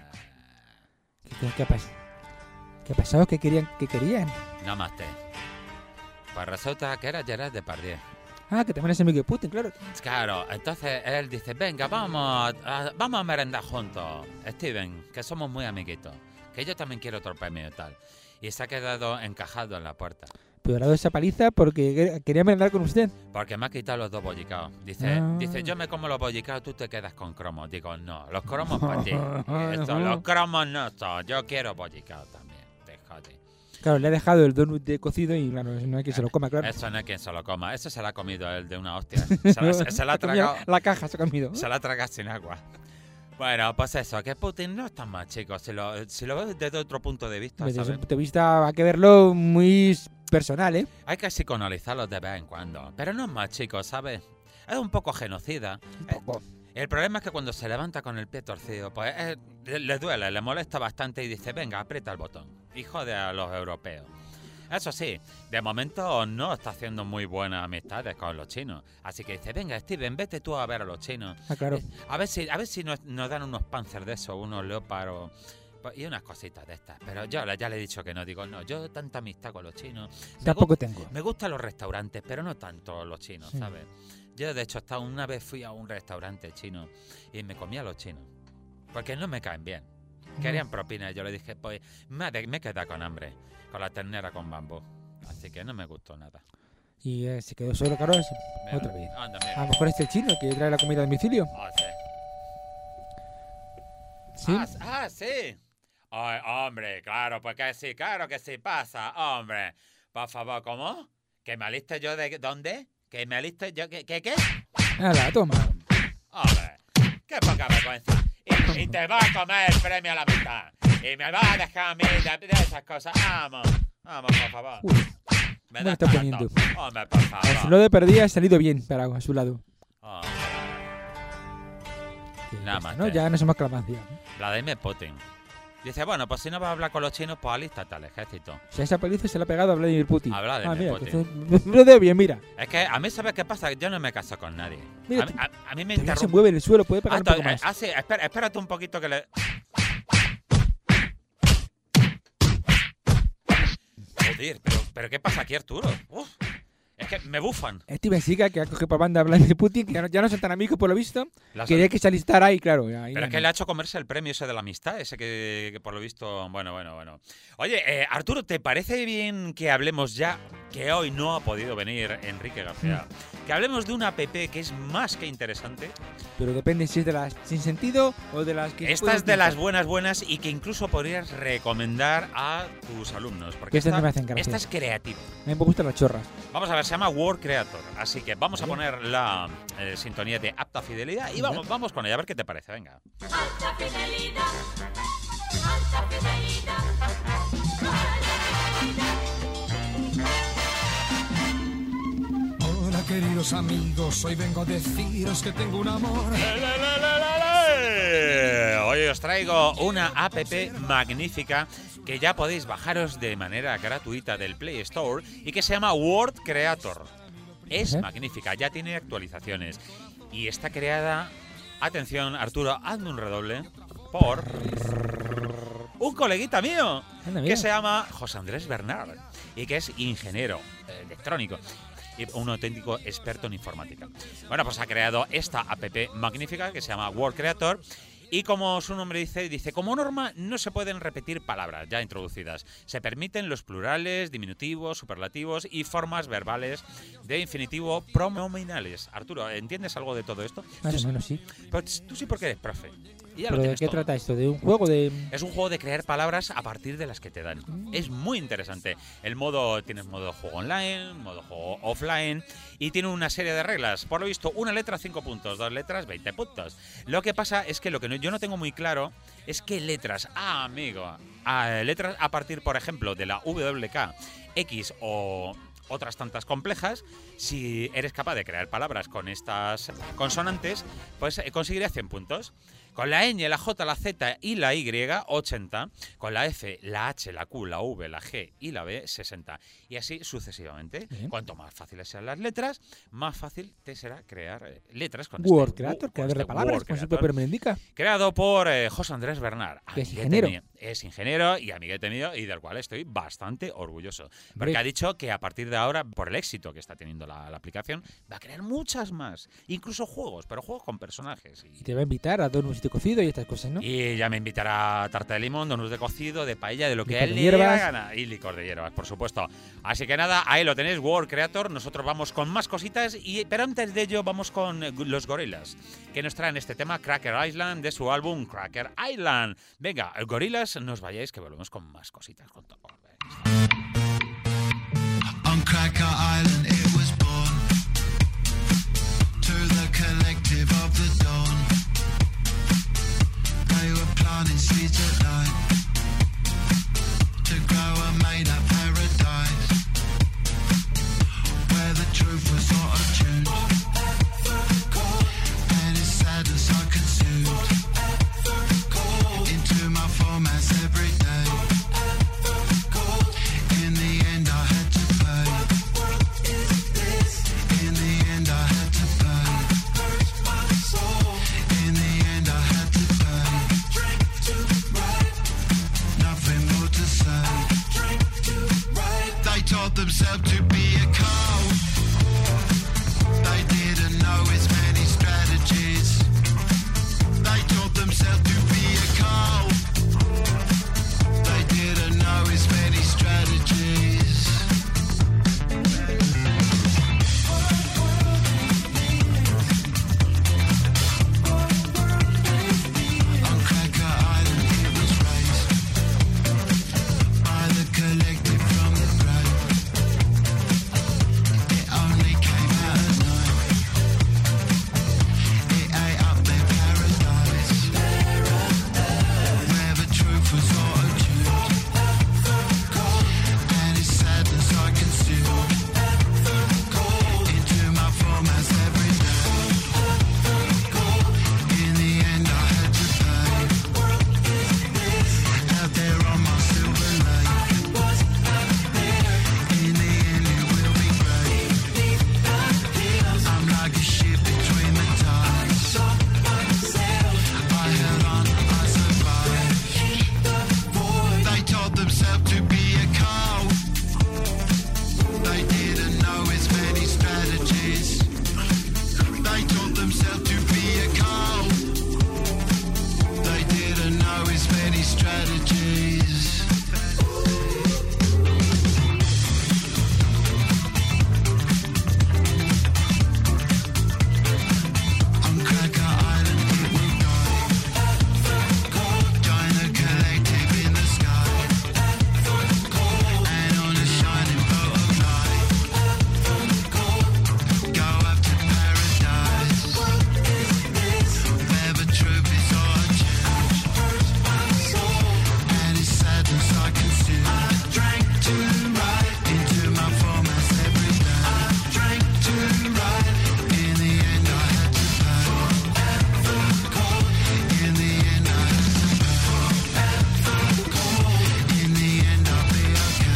¿Qué ha pasado? ¿Qué querían? Namaste. Pues resulta que era Gerard Depardieu. Que también es amigo de Putin, claro. Claro, entonces él dice, venga, vamos a merendar juntos, Steven, que somos muy amiguitos, que yo también quiero otro premio y tal. Y se ha quedado encajado en la puerta. Pero ha dado esa paliza porque quería merendar con usted. Porque me ha quitado los 2 bollicaos. Dice, yo me como los bollicaos, tú te quedas con cromos. Digo, no, los cromos para ti. Los cromos no son, yo quiero bollicaos también. Déjate. Claro, le ha dejado el donut de cocido y claro, no hay quien se lo coma, claro. Eso no hay quien se lo coma. Eso se lo ha comido él de una hostia. Se la ha tragado. La caja se ha comido. Se la ha tragado sin agua. Bueno, pues eso, que Putin no es tan mal, chicos. Si lo ves desde otro punto de vista, Desde ¿sabes? ese punto de vista hay que verlo muy personal, ¿eh? Hay que psicoanalizarlo de vez en cuando. Pero no es mal, chicos, ¿sabes? Es un poco genocida. Un poco. El problema es que cuando se levanta con el pie torcido, pues le duele, le molesta bastante y dice, venga, aprieta el botón. Y jode a los europeos. Eso sí, de momento no está haciendo muy buenas amistades con los chinos. Así que dice, venga, Steven, vete tú a ver a los chinos. Ah, claro. A ver si nos dan unos Panzer de esos, unos Leopard y unas cositas de estas. Pero yo ya le he dicho que no, digo, no, yo tanta amistad con los chinos. Tampoco tengo. Me gustan los restaurantes, pero no tanto los chinos, Sí. ¿sabes? Yo, de hecho, hasta una vez fui a un restaurante chino y me comí a los chinos. Porque no me caen bien. Querían propinas. Yo le dije, pues, me he quedado con hambre. Con la ternera con bambú. Así que no me gustó nada. Y se quedó solo, claro, Mira, otra vez. anda, A mira. lo mejor es el chino que trae la comida a domicilio. Oh, sí. Sí. Sí. Ay, hombre, claro, pues que sí, claro que sí pasa, hombre. Por favor, ¿cómo? ¿Que me aliste yo de dónde? ¿Que me aliste yo? ¿Qué? Nada, toma. Hombre, qué poca vergüenza. Y te vas a comer el premio a la mitad. Y me vas a dejar a mí de esas cosas. Vamos, por favor. Uy, Me ¿cómo das está tanto. poniendo? Hombre, por favor. el lo de perdida ha salido bien para a su lado. Oh, Que Nada ya más, está, ¿no? te- Ya no somos clamancia. Vladimir Putin. Dice, bueno, pues si no vas a hablar con los chinos, pues alístate al ejército. O sea, esa paliza se la ha pegado a Vladimir Putin. A Vladimir mira, Putin. que lo veo bien, mira. Es que a mí, ¿sabes qué pasa? Yo no me caso con nadie. Mira, A mí me Todavía se interrumpe. mueve en el suelo, puede pegar un poco más. Sí, espérate un poquito que le... Joder, pero ¿qué pasa aquí, Arturo? Uf, es que me bufan. Steven Seagal, que ha cogido para banda a Vladimir Putin, que ya no son tan amigos por lo visto. Las- Quería que se alistara ahí, claro. Ahí Pero es no. que le ha hecho comerse el premio ese de la amistad, ese que por lo visto... Bueno. Oye, Arturo, ¿te parece bien que hablemos ya, que hoy no ha podido venir Enrique García, que hablemos de una app que es más que interesante? Pero depende si es de las sin sentido o de las que... Esta es de las buenas y que incluso podrías recomendar a tus alumnos, porque Estas no me hacen gracia. esta es creativa. A mí me gustan las chorras. Vamos a ver, se llama Word Creator, así que vamos a poner la sintonía de apta fidelidad y vamos con ella, a ver qué te parece, venga. Alta fidelidad, alta fidelidad. Hola queridos amigos, hoy vengo a deciros que tengo un amor. Hoy os traigo una app magnífica que ya podéis bajaros de manera gratuita del Play Store y que se llama Word Creator. Es magnífica, ya tiene actualizaciones y está creada, atención Arturo, hazme un redoble, por un coleguita mío Anda, que mira. se llama José Andrés Bernard y que es ingeniero electrónico y un auténtico experto en informática. Bueno, pues ha creado esta app magnífica que se llama Word Creator. Y como su nombre dice, como norma no se pueden repetir palabras ya introducidas. Se permiten los plurales, diminutivos, superlativos y formas verbales de infinitivo pronominales. Arturo, ¿entiendes algo de todo esto? Más o menos, sí. Pues tú sí porque eres profe. Y ya lo ¿Pero de tienes qué todo. trata esto? ¿De un juego de...? Es un juego de crear palabras a partir de las que te dan. Es muy interesante. Tienes modo juego online, modo juego offline y tiene una serie de reglas. Por lo visto, una letra 5 puntos, 2 letras 20 puntos. Lo que pasa es que lo que yo no tengo muy claro es qué letras, letras a partir, por ejemplo, de la WK, X o otras tantas complejas, si eres capaz de crear palabras con estas consonantes, pues conseguirás 100 puntos. Con la ñ, la j, la z y la y, 80. Con la f, la h, la q, la v, la g y la b, 60. Y así sucesivamente. Bien. Cuanto más fáciles sean las letras, más fácil te será crear letras con Word este Creator, con creador de este palabras, Word como su Creator. propio nombre indica. Creado por José Andrés Bernard. Que es amiguete ingeniero. mío. Es ingeniero y amiguete mío y del cual estoy bastante orgulloso. Porque Hombre. ha dicho que a partir de ahora, por el éxito que está teniendo la aplicación, va a crear muchas más. Incluso juegos, pero juegos con personajes. Y te va a invitar a donuts de cocido y estas cosas, ¿no? Y ya me invitará a tarta de limón, donuts de cocido, de paella, de lo que a Licor él de le dé la hierbas. gana. Y licor de hierbas, por supuesto. Así que nada, ahí lo tenéis, Word Creator. Nosotros vamos con más cositas, pero antes de ello vamos con los Gorillaz, que nos traen este tema Cracker Island de su álbum Cracker Island. Venga, Gorillaz, no os vayáis, que volvemos con más cositas. Con todo. On Cracker Island it was born to the collective of the dawn. running streets at night to grow a made-up paradise where the truth was auto-tuned and its sadness I consumed into my formats every day. In the end I had to pay. In the end I had to pay. In the end I had to pay. Nothing more to say. They taught themselves to be a cult. They didn't know its many strategies. They taught themselves to be a cult. They didn't know its many strategies. On Cracker Island it was raised by the collective from the grave. It only came out at night. It ate up their paradise where the truth was auto-tuned and its sadness I consumed into my formats every day. In the end I had to pay. Out there on my silver lake. In the end it will be great. I'm like a ship between the tides. I held on, I survived. They taught themselves to be a cult. They didn't know its many strategies. They taught themselves to be a cult. They didn't know its many strategies. On Cracker Island it will die. Join the collective in the sky. And on a shining boat of light, go up to paradise where the truth is auto-tuned and its sadness I consumed. I drank too right into my formats every day. I drank too right. In the end I had to pay. In the end I had to pay. In the end I'll be okay.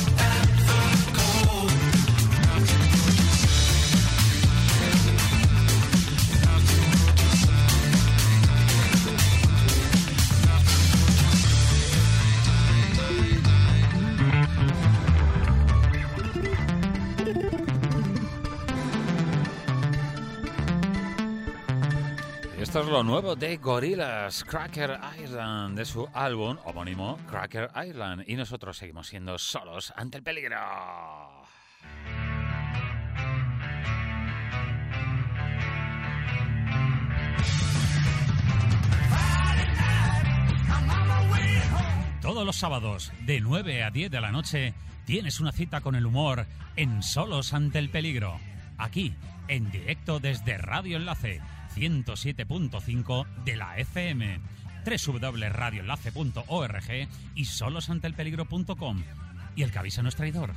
Esto es lo nuevo de Gorillaz, Cracker Island, de su álbum homónimo Cracker Island. Y nosotros seguimos siendo solos ante el peligro. Todos los sábados, de 9 a 10 de la noche, tienes una cita con el humor en Solos ante el peligro. Aquí, en directo desde Radio Enlace, 107.5 de la FM, www.radioenlace.org y solosanteelpeligro.com. Y el que avisa no es traidor.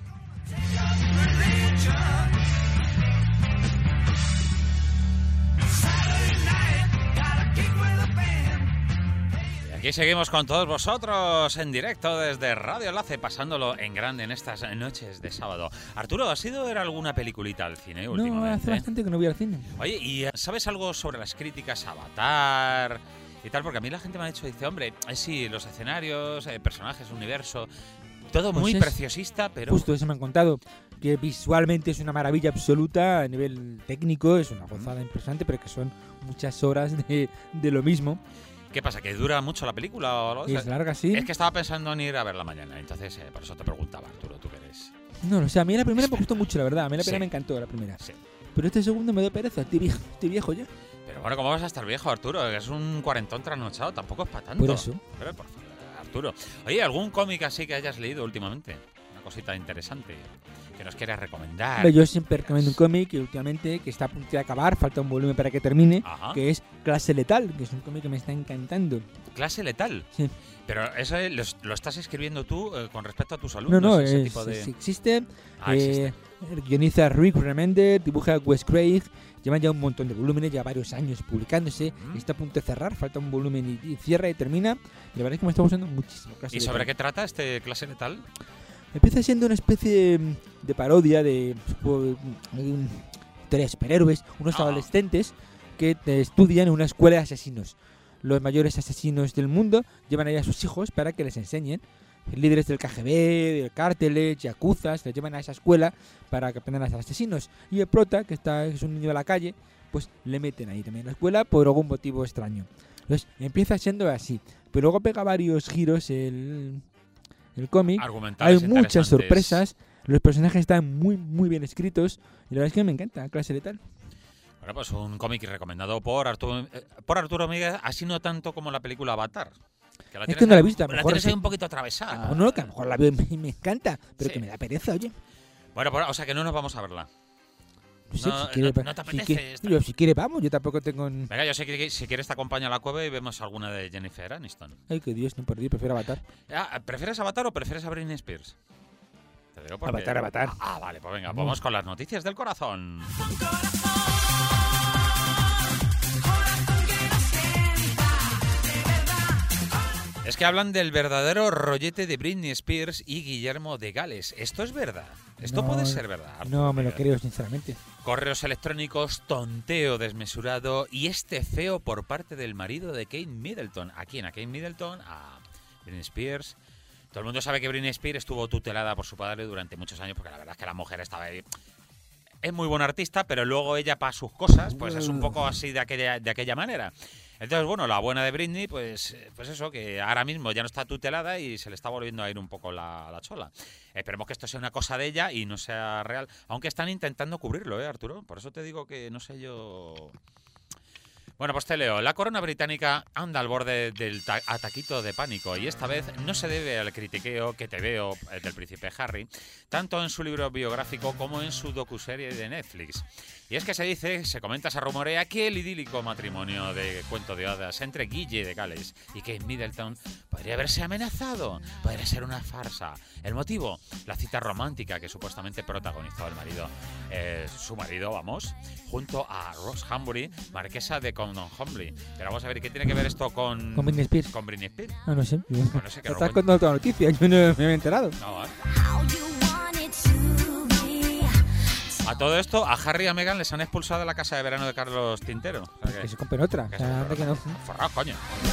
Y aquí seguimos con todos vosotros en directo desde Radio Enlace, pasándolo en grande en estas noches de sábado. Arturo, ¿has ido a ver alguna peliculita al cine últimamente? No, hace bastante que no voy al cine. Oye, ¿y sabes algo sobre las críticas a Avatar y tal? Porque a mí la gente me ha dicho, dice, hombre, sí, los escenarios, personajes, universo, todo Pues muy es preciosista, pero... Justo eso me han contado, que visualmente es una maravilla absoluta, a nivel técnico es una gozada impresionante, pero que son muchas horas de lo mismo. ¿Qué pasa? ¿Que dura mucho la película o algo? Es larga, sí. Es que estaba pensando en ir a verla mañana, entonces por eso te preguntaba, Arturo, ¿tú qué eres? No, o sea, a mí la primera me gustó mucho, la verdad. A mí la primera Sí. me encantó, la primera. Sí. Pero este segundo me dio pereza, estoy viejo ya. Pero bueno, ¿cómo vas a estar viejo, Arturo? Que es un cuarentón trasnochado, tampoco es para tanto. Por eso. Pero, por favor, Arturo. Oye, ¿algún cómic así que hayas leído últimamente? Una cosita interesante. que nos quieras recomendar. Hombre, yo siempre recomiendo un cómic que últimamente que está a punto de acabar, falta un volumen para que termine, Ajá. que es Clase Letal, que es un cómic que me está encantando. Clase letal. Sí. Pero eso lo estás escribiendo tú con respecto a tus No, alumnos. no, ese tipo de... existe. Existe. Guioniza Rick Remender, dibuja Wes Craig. Llevan ya un montón de volúmenes, ya varios años publicándose. Está a punto de cerrar, falta un volumen y cierra y termina. Y la verdad es que me está gustando muchísimo. ¿Y sobre qué trata este Clase letal? Empieza siendo una especie de parodia de historia de superhéroes, unos adolescentes que estudian en una escuela de asesinos. Los mayores asesinos del mundo llevan ahí a sus hijos para que les enseñen. Líderes del KGB, del cárteles, yakuzas, les llevan a esa escuela para que aprendan a ser asesinos. Y el prota, que es un niño de la calle, pues le meten ahí también en la escuela por algún motivo extraño. Entonces empieza siendo así, pero luego pega varios giros el cómic. Argumentales Hay muchas interesantes. sorpresas, los personajes están muy bien escritos y la verdad es que me encanta Clase Letal. Bueno, pues un cómic recomendado por Arturo Miguel, así no tanto como la película Avatar. Que Es que no la he visto, a lo la mejor tienes ahí sí. un poquito atravesada. No, que a lo mejor la veo y me encanta, pero Sí. que me da pereza, oye. Bueno, pues, o sea que no nos vamos a verla. No sé, No, si quiere, no te si apetece quiere- esta. si quiere vamos, yo tampoco tengo... Venga, yo sé que si quieres te acompaño a la cueva y vemos alguna de Jennifer Aniston. Ay, que Dios, no por Dios, prefiero Avatar. ¿Prefieres Avatar o prefieres a Britney Spears? Te digo porque- Avatar. Vale, pues venga, vamos con las noticias del corazón. Es que hablan del verdadero rollete de Britney Spears y Guillermo de Gales. ¿Esto es verdad? ¿Esto No, puede ser verdad? No me lo Miguel? creo, sinceramente. Correos electrónicos, tonteo desmesurado y este feo por parte del marido de Kate Middleton. ¿A quién? ¿A Kate Middleton? ¿A Britney Spears? Todo el mundo sabe que Britney Spears estuvo tutelada por su padre durante muchos años porque la verdad es que la mujer estaba ahí. Es muy buena artista, pero luego ella para sus cosas pues es un poco así de aquella manera. Entonces, bueno, la buena de Britney, pues eso, que ahora mismo ya no está tutelada y se le está volviendo a ir un poco la chola. Esperemos que esto sea una cosa de ella y no sea real, aunque están intentando cubrirlo, Arturo? Por eso te digo que no sé yo... Bueno, pues te leo. La corona británica anda al borde del ataquito de pánico y esta vez no se debe al critiqueo que te veo del príncipe Harry, tanto en su libro biográfico como en su docuserie de Netflix. Y es que se comenta, se rumorea que el idílico matrimonio de cuento de hadas entre Guille de Gales y Kate Middleton podría verse amenazado, podría ser una farsa. El motivo, la cita romántica que supuestamente protagonizó su marido, junto a Rose Humbury, marquesa de Condon Humbury. Pero vamos a ver, ¿qué tiene que ver esto con Britney Spears. con Britney Spears? No sé. Bueno, sé que Estás no lo contando toda la noticia, yo no me he enterado. No, ¿eh? How you want it to be. A todo esto, a Harry y a Meghan les han expulsado de la casa de verano de Carlos Tintero. O sea Que se compren otra. O que sea, anda que no. Forrado, coño.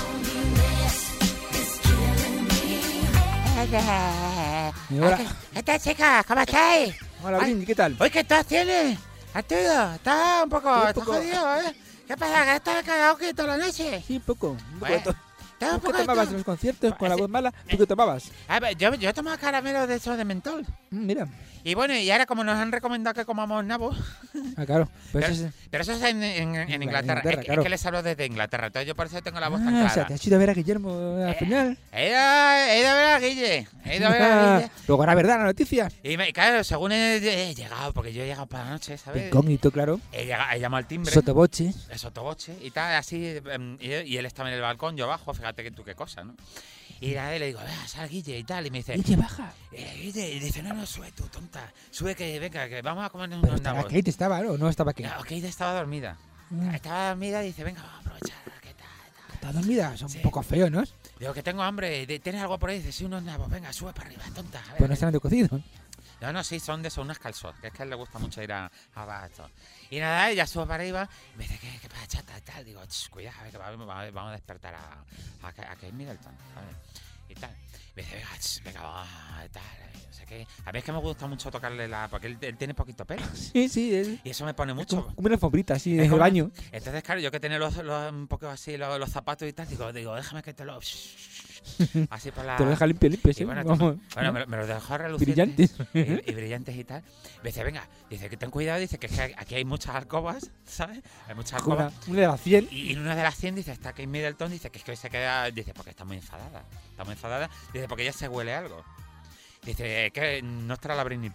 Y ahora- ¿Qué tal, chicas? ¿Cómo estáis? Hola, Britney, ¿qué tal? Uy, ¿qué tal tienes? Arturo, está un poco jodido, ¿eh? ¿Qué pasa? ¿Que estás cagado que toda la noche? Sí, un poco de Bueno, todo. Está un ¿Tú qué poco de tomabas en todo. los conciertos con la Sí. voz mala? ¿Tú qué tomabas? A ver, yo tomaba caramelos de esos de mentol. Mira. Y bueno, y ahora como nos han recomendado que comamos nabos, Ah, claro. Pues pero, es... pero eso es en Inglaterra. Inglaterra, Es claro. que les hablo desde Inglaterra, entonces yo por eso tengo la voz tan Ah, o sea, clara. te has ido a ver a Guillermo al final. He ido a ver a Guille. He ido a ver a Guille. Luego era verdad la noticia. Y claro, según he llegado, porque yo he llegado para la noche, ¿sabes? Incógnito, claro. He llamado al timbre. Sotoboche. El sotoboche y tal, así. Y él estaba en el balcón, yo abajo, fíjate que tú qué cosa, ¿no? Y nada, y le digo, vea, sal Guille y tal. Y me dice, Guille, baja. Guille, y dice, no, sube tú, tonta. Sube que venga, que vamos a comer Pero unos estaba nabos. Kate, estaba, ¿no? No estaba Kate. No, Kate estaba dormida. Mm. Estaba dormida y dice, venga, vamos a aprovechar, ¿qué tal? Está dormida, son Sí. un poco feos, ¿no? Digo, que tengo hambre, ¿tienes algo por ahí? Dice, sí, unos nabos, venga, sube para arriba, tonta. a ver, Pero no están de cocido. No, sí, son de esos, unas calzos, que es que a él le gusta mucho ir a esto. Y nada, ella sube para arriba y me dice, ¿qué pasa, chata? Y tal. Digo, cuidado, a ver, que vamos a despertar a Kate Middleton, ¿sabes? Y tal. Me dice, venga, vamos, tal, no sé qué. A mí es que me gusta mucho tocarle porque él tiene poquito pelo. Sí, sí, es Y eso me pone mucho. como una alfombrita así Es en el como- baño. Entonces, claro, yo que tenía un poco así los zapatos y tal, digo, déjame que te lo... Así por la... Te lo deja limpio, Y ¿sí? bueno, Vamos. me lo dejó reluciente. Brillantes. Y brillantes y tal. Me dice, venga, dice que ten cuidado, dice que aquí hay muchas alcobas, ¿sabes? Hay muchas alcobas. Una de las 100. Y en una de las 100 dice, está Kate Middleton, dice que es que hoy se queda, dice, porque está muy enfadada. Está muy enfadada, dice, porque ya se huele algo. Dice, que no estará la Britney por ahí.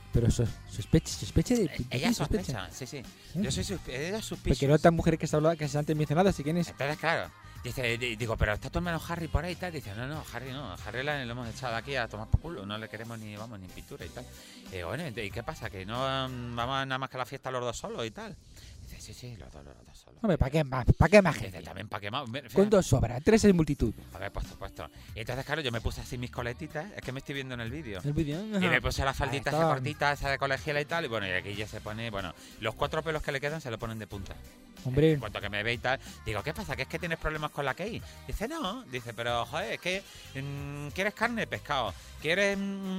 Pero sospecha de... Ella sospecha, sí. Ella sospecha. Porque no tan mujeres que se han antes mencionado, ¿sí quién es? Entonces, claro, digo, pero está todo menos Harry por ahí y tal. Dice, no, Harry no. Harry lo hemos echado aquí a tomar por culo. No le queremos ni pintura y tal. Y digo, bueno, ¿y qué pasa? ¿Que no vamos nada más que a la fiesta los dos solos y tal? Dice, sí, los dos solos. Hombre, ¿para qué más? ¿Para qué más Dice, gente? también, ¿para qué más? Con 2 sobra, 3 es multitud. A ver, por supuesto. Y entonces, claro, yo me puse así mis coletitas. Es que me estoy viendo en el vídeo. El vídeo. Y me puse la faldita Ahí esa está. cortita, esa de colegiala y tal. Y bueno, y aquí ya se pone, los 4 pelos que le quedan se lo ponen de punta. Hombre. En cuanto que me ve y tal, digo, ¿qué pasa? ¿Que es que tienes problemas con la Key? Dice, no. Dice, pero, joder, es que ¿quieres carne? Pescado. ¿Quieres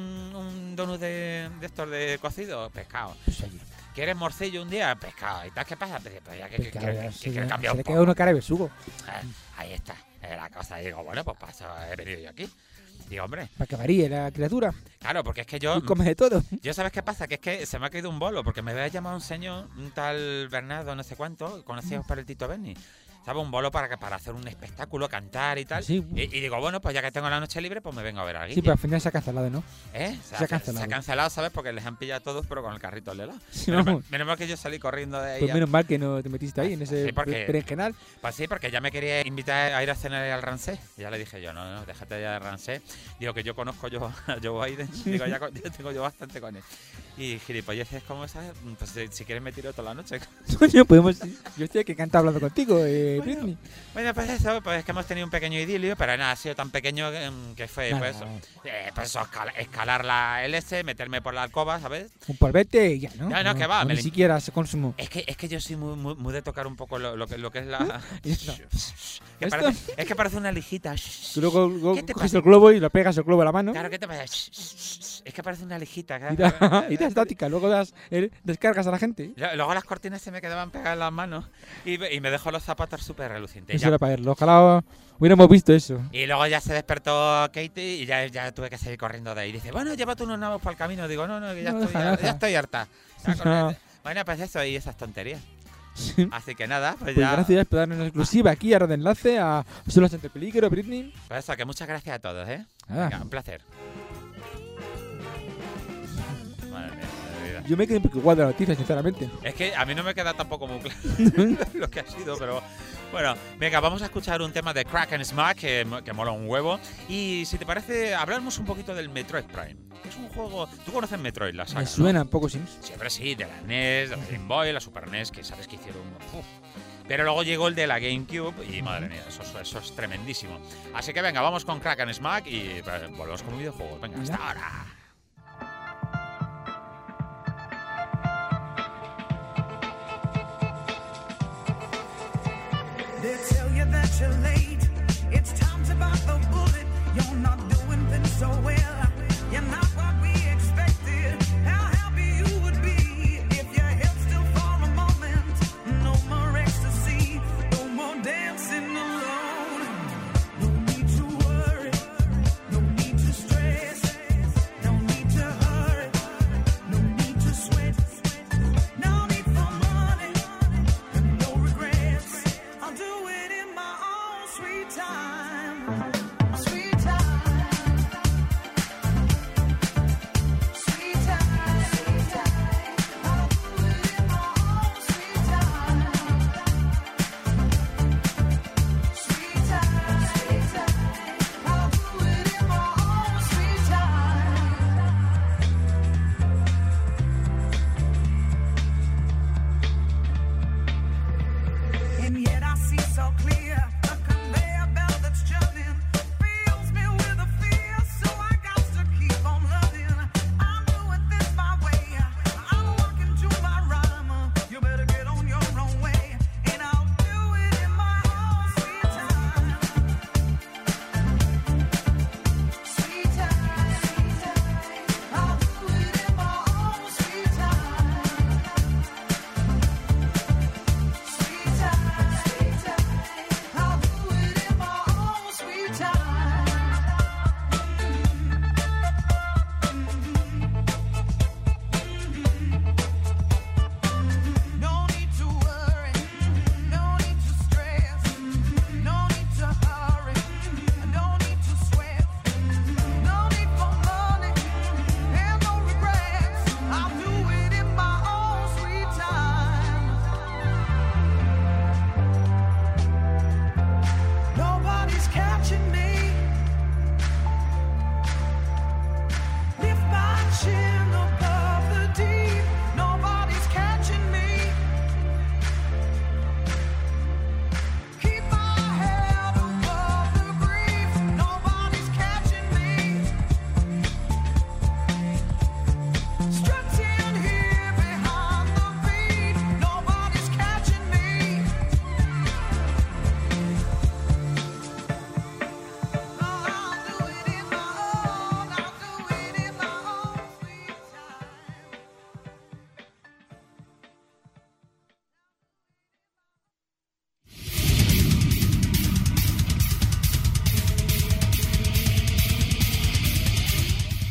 un donut de estos de cocido? Pescado. Pues allí. ¿Quieres morcillo un día? Pescado. ¿Y tal qué pasa? Pues ya que Pues claro, ya que cambia se un le poco. queda uno cara de besugo. Ahí está, la cosa. Y digo, bueno, pues para eso he venido yo aquí. Digo, hombre, Para que varíe la criatura. claro, porque es que yo... Y come de todo. Yo, ¿sabes qué pasa? Que es que se me ha caído un bolo, porque me había llamado un señor, un tal Bernardo, no sé cuánto, conocidos por el Tito Berni. ¿Sabes? Un bolo para hacer un espectáculo, cantar y tal. Sí. Y digo, bueno, pues ya que tengo la noche libre, pues me vengo a ver a Guille. Sí, pero al final se ha cancelado, ¿no? ¿Eh? se ha cancelado. Se ha cancelado, ¿sabes? Porque les han pillado a todos, pero con el carrito de helado. Sí, Menos vamos. mal que yo salí corriendo de ahí. Pues menos mal que no te metiste ahí en ese Sí, porque- berenjenal. Pues sí, porque ya me quería invitar a ir a cenar al Rancé. Y ya le dije yo, no, déjate ya de Rancé. Digo que yo conozco a Joe Biden. Digo, ya tengo yo bastante con él. Y gilipolleces como esas, pues si quieres me tiro toda la noche. Coño, podemos... Yo estoy aquí cantando hablando contigo, Britney. Bueno, pues eso, pues es que hemos tenido un pequeño idilio, pero nada, ha sido tan pequeño que fue Nada, pues eso. nada. Pues eso, escalar la LS, meterme por la alcoba, ¿sabes? Un polvete y ya, ¿no? No, que va, O me ni lim- siquiera se consumó. Es que yo soy muy de tocar un poco lo que es la... Y esto. Que ¿Esto? es que parece una lijita. Tú luego ¿Qué te coges pasa? el globo y lo pegas el globo a la mano. Claro, ¿qué te pasa? Es que parece una lijita. Y da estática. Luego descargas a la gente. Luego las cortinas se me quedaban pegadas en las manos y me dejó los zapatos súper relucientes. Eso Ya- era para verlo. Ojalá hubiéramos visto eso. Y luego ya se despertó Katie y ya tuve que seguir corriendo de ahí. Dice, bueno, llévate unos nabos para el camino. Digo, no, que ya, No, estoy, deja. ya estoy harta. Ya con No. Bueno, pues eso y esas tonterías. Sí. Así que nada, pues Pues ya... gracias por darnos una exclusiva aquí a Red Enlace, a Solos ante Peligro, Britney. Pues eso, que muchas gracias a todos, ¿eh? Nada. Venga, un placer. Madre mía, de vida. Yo me quedé un poco igual de la noticia, sinceramente. Es que a mí no me queda tampoco muy claro lo que ha sido, pero bueno, venga, vamos a escuchar un tema de Crack and Smack que mola un huevo. Y si te parece, hablamos un poquito del Metroid Prime. Es un juego. ¿Tú conoces Metroid, la saga? Me ¿no? suena un poco Sims. Siempre sí, de la NES, de la Game Boy, la Super NES, que sabes que hicieron. ¡Uf! Pero luego llegó el de la GameCube y madre mía, eso es tremendísimo. Así que venga, vamos con Crack and Smack y volvemos con videojuegos. Venga, hasta ahora. They tell you that you're late. It's time to bite the bullet. You're not doing things so well. You're not what we expected. How happy you would be if your head still for a moment. No more ecstasy. No more dancing alone. No need to worry. No need to stress. No need to hurry. No need to sweat. No need for money. And no regrets. I'll do it in my own sweet time. Sweet time.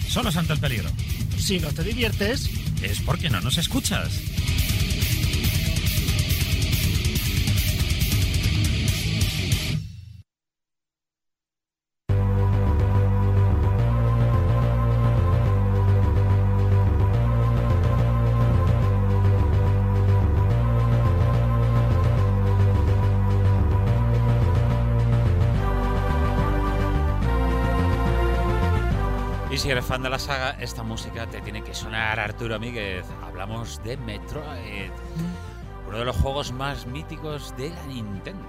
Solos ante el peligro. Si no te diviertes, Es porque no nos escuchas. Y si eres fan de la saga, esta música te tiene que sonar, Arturo Míguez. Hablamos de Metroid, uno de los juegos más míticos de la Nintendo.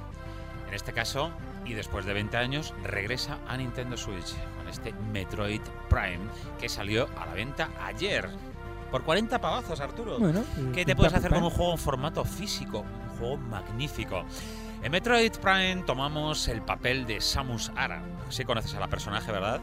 En este caso, y después de 20 años, regresa a Nintendo Switch con este Metroid Prime que salió a la venta ayer. Por 40 pavazos, Arturo. Bueno, ¿Qué te puedes hacer con un juego en formato físico? Un juego magnífico. En Metroid Prime tomamos el papel de Samus Aran. Sí conoces a la personaje, ¿verdad?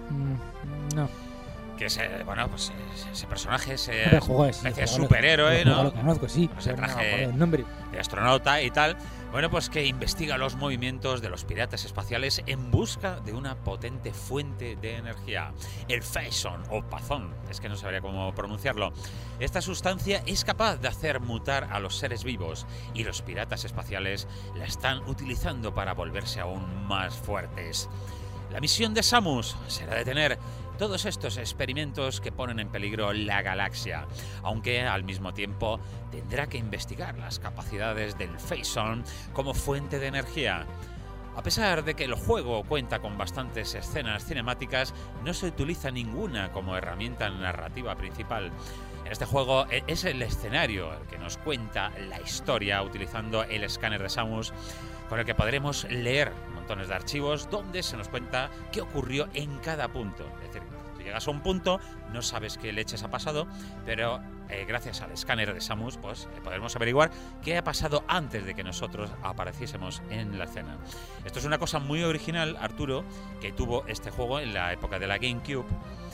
No. Que es, bueno, pues ese personaje, ese Hombre, juego, sí, especie de juego, superhéroe, juego ¿no? Lo conozco, sí. Con ese pero no me traje acuerdo del nombre. de astronauta y tal. Bueno, pues que investiga los movimientos de los piratas espaciales en busca de una potente fuente de energía. El Phazon, o Pazón, es que no sabría cómo pronunciarlo. Esta sustancia es capaz de hacer mutar a los seres vivos y los piratas espaciales la están utilizando para volverse aún más fuertes. La misión de Samus será detener todos estos experimentos que ponen en peligro la galaxia, aunque al mismo tiempo tendrá que investigar las capacidades del Phazon como fuente de energía. A pesar de que el juego cuenta con bastantes escenas cinemáticas, no se utiliza ninguna como herramienta narrativa principal. En este juego es el escenario el que nos cuenta la historia utilizando el escáner de Samus, con el que podremos leer montones de archivos donde se nos cuenta qué ocurrió en cada punto. Es decir, si llegas a un punto, no sabes qué leches ha pasado, pero gracias al escáner de Samus, pues podremos averiguar qué ha pasado antes de que nosotros apareciésemos en la escena. Esto es una cosa muy original, Arturo, que tuvo este juego en la época de la GameCube,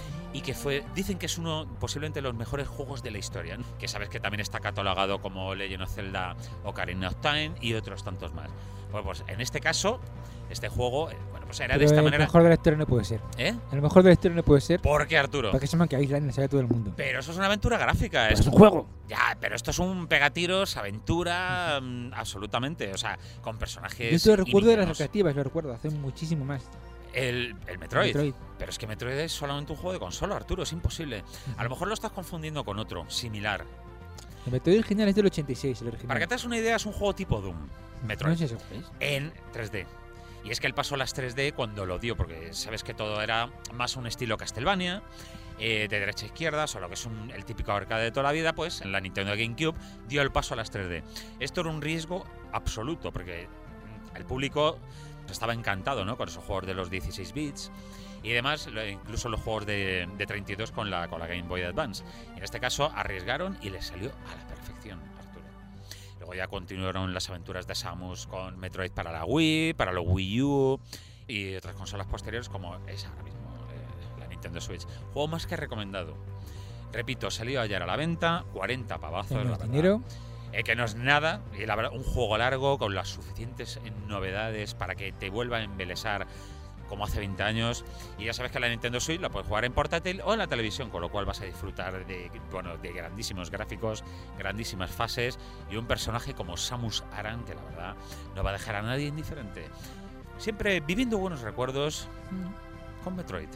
y que dicen que es uno posiblemente de los mejores juegos de la historia, ¿no? Que sabes que también está catalogado como Legend of Zelda, Ocarina of Time y otros tantos más. Bueno, pues en este caso, este juego, bueno, pues era Pero de esta el manera. mejor de la historia no puede ser. ¿Eh? El mejor de la historia no puede ser. ¿Por qué, Arturo? Porque se llama que Island, lo sabe todo el mundo. Pero eso es una aventura gráfica. Pero es un juego. Ya, pero esto es un pegatiros, aventura, absolutamente. O sea, con personajes. Yo te recuerdo de las míticos. recreativas, lo recuerdo, hace muchísimo más. El Metroid. Metroid. Pero es que Metroid es solamente un juego de consola, Arturo, es imposible. A lo mejor lo estás confundiendo con otro, similar. El Metroid original es del 86, el original. Para que te hagas una idea, es un juego tipo Doom, Metroid, No sé si eso es. en 3D. Y es que él pasó las 3D cuando lo dio, porque sabes que todo era más un estilo Castlevania, de derecha a izquierda, solo que es el típico arcade de toda la vida, pues en la Nintendo GameCube dio el paso a las 3D. Esto era un riesgo absoluto, porque el público estaba encantado, ¿no?, con esos juegos de los 16 bits y demás, incluso los juegos de 32 con la Game Boy Advance. En este caso arriesgaron y les salió a la perfección, Arturo. Luego ya continuaron las aventuras de Samus con Metroid para la Wii, para los Wii U y otras consolas posteriores como es ahora mismo la Nintendo Switch. Juego más que recomendado. Repito, salió ayer a la venta, 40 pavazos, la Menos verdad. dinero. Que no es nada, y la verdad, un juego largo con las suficientes novedades para que te vuelva a embelesar como hace 20 años. Y ya sabes que la Nintendo Switch la puedes jugar en portátil o en la televisión, con lo cual vas a disfrutar de grandísimos gráficos, grandísimas fases y un personaje como Samus Aran que la verdad no va a dejar a nadie indiferente. Siempre viviendo buenos recuerdos con Metroid.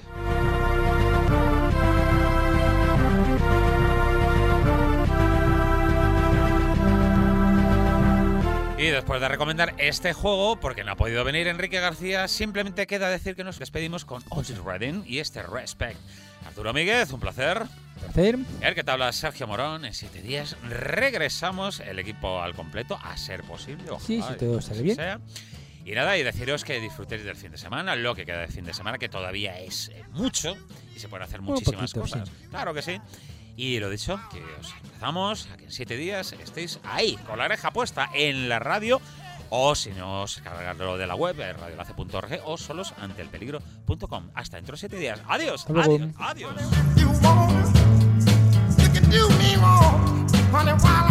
Y después de recomendar este juego, porque no ha podido venir Enrique García, simplemente queda decir que nos despedimos con Otis Redding y este Respect. Arturo Míguez, un placer. Placer. El que te habla Sergio Morón. En 7 días regresamos el equipo al completo, a ser posible. Ojalá, Sí, si todo sale bien. sea. Y nada, y deciros que disfrutéis del fin de semana, lo que queda de fin de semana, que todavía es mucho y se pueden hacer muchísimas poquito, cosas. sí. Claro que sí. Y lo dicho, que os empezamos a que en 7 días estéis ahí, con la oreja puesta en la radio, o si no, os cargarlo de la web, radioenlace.org, o solos ante el peligro.com. Hasta dentro de 7 días. Adiós, Hasta luego. adiós, adiós. You want it, you can do me wrong, honey, while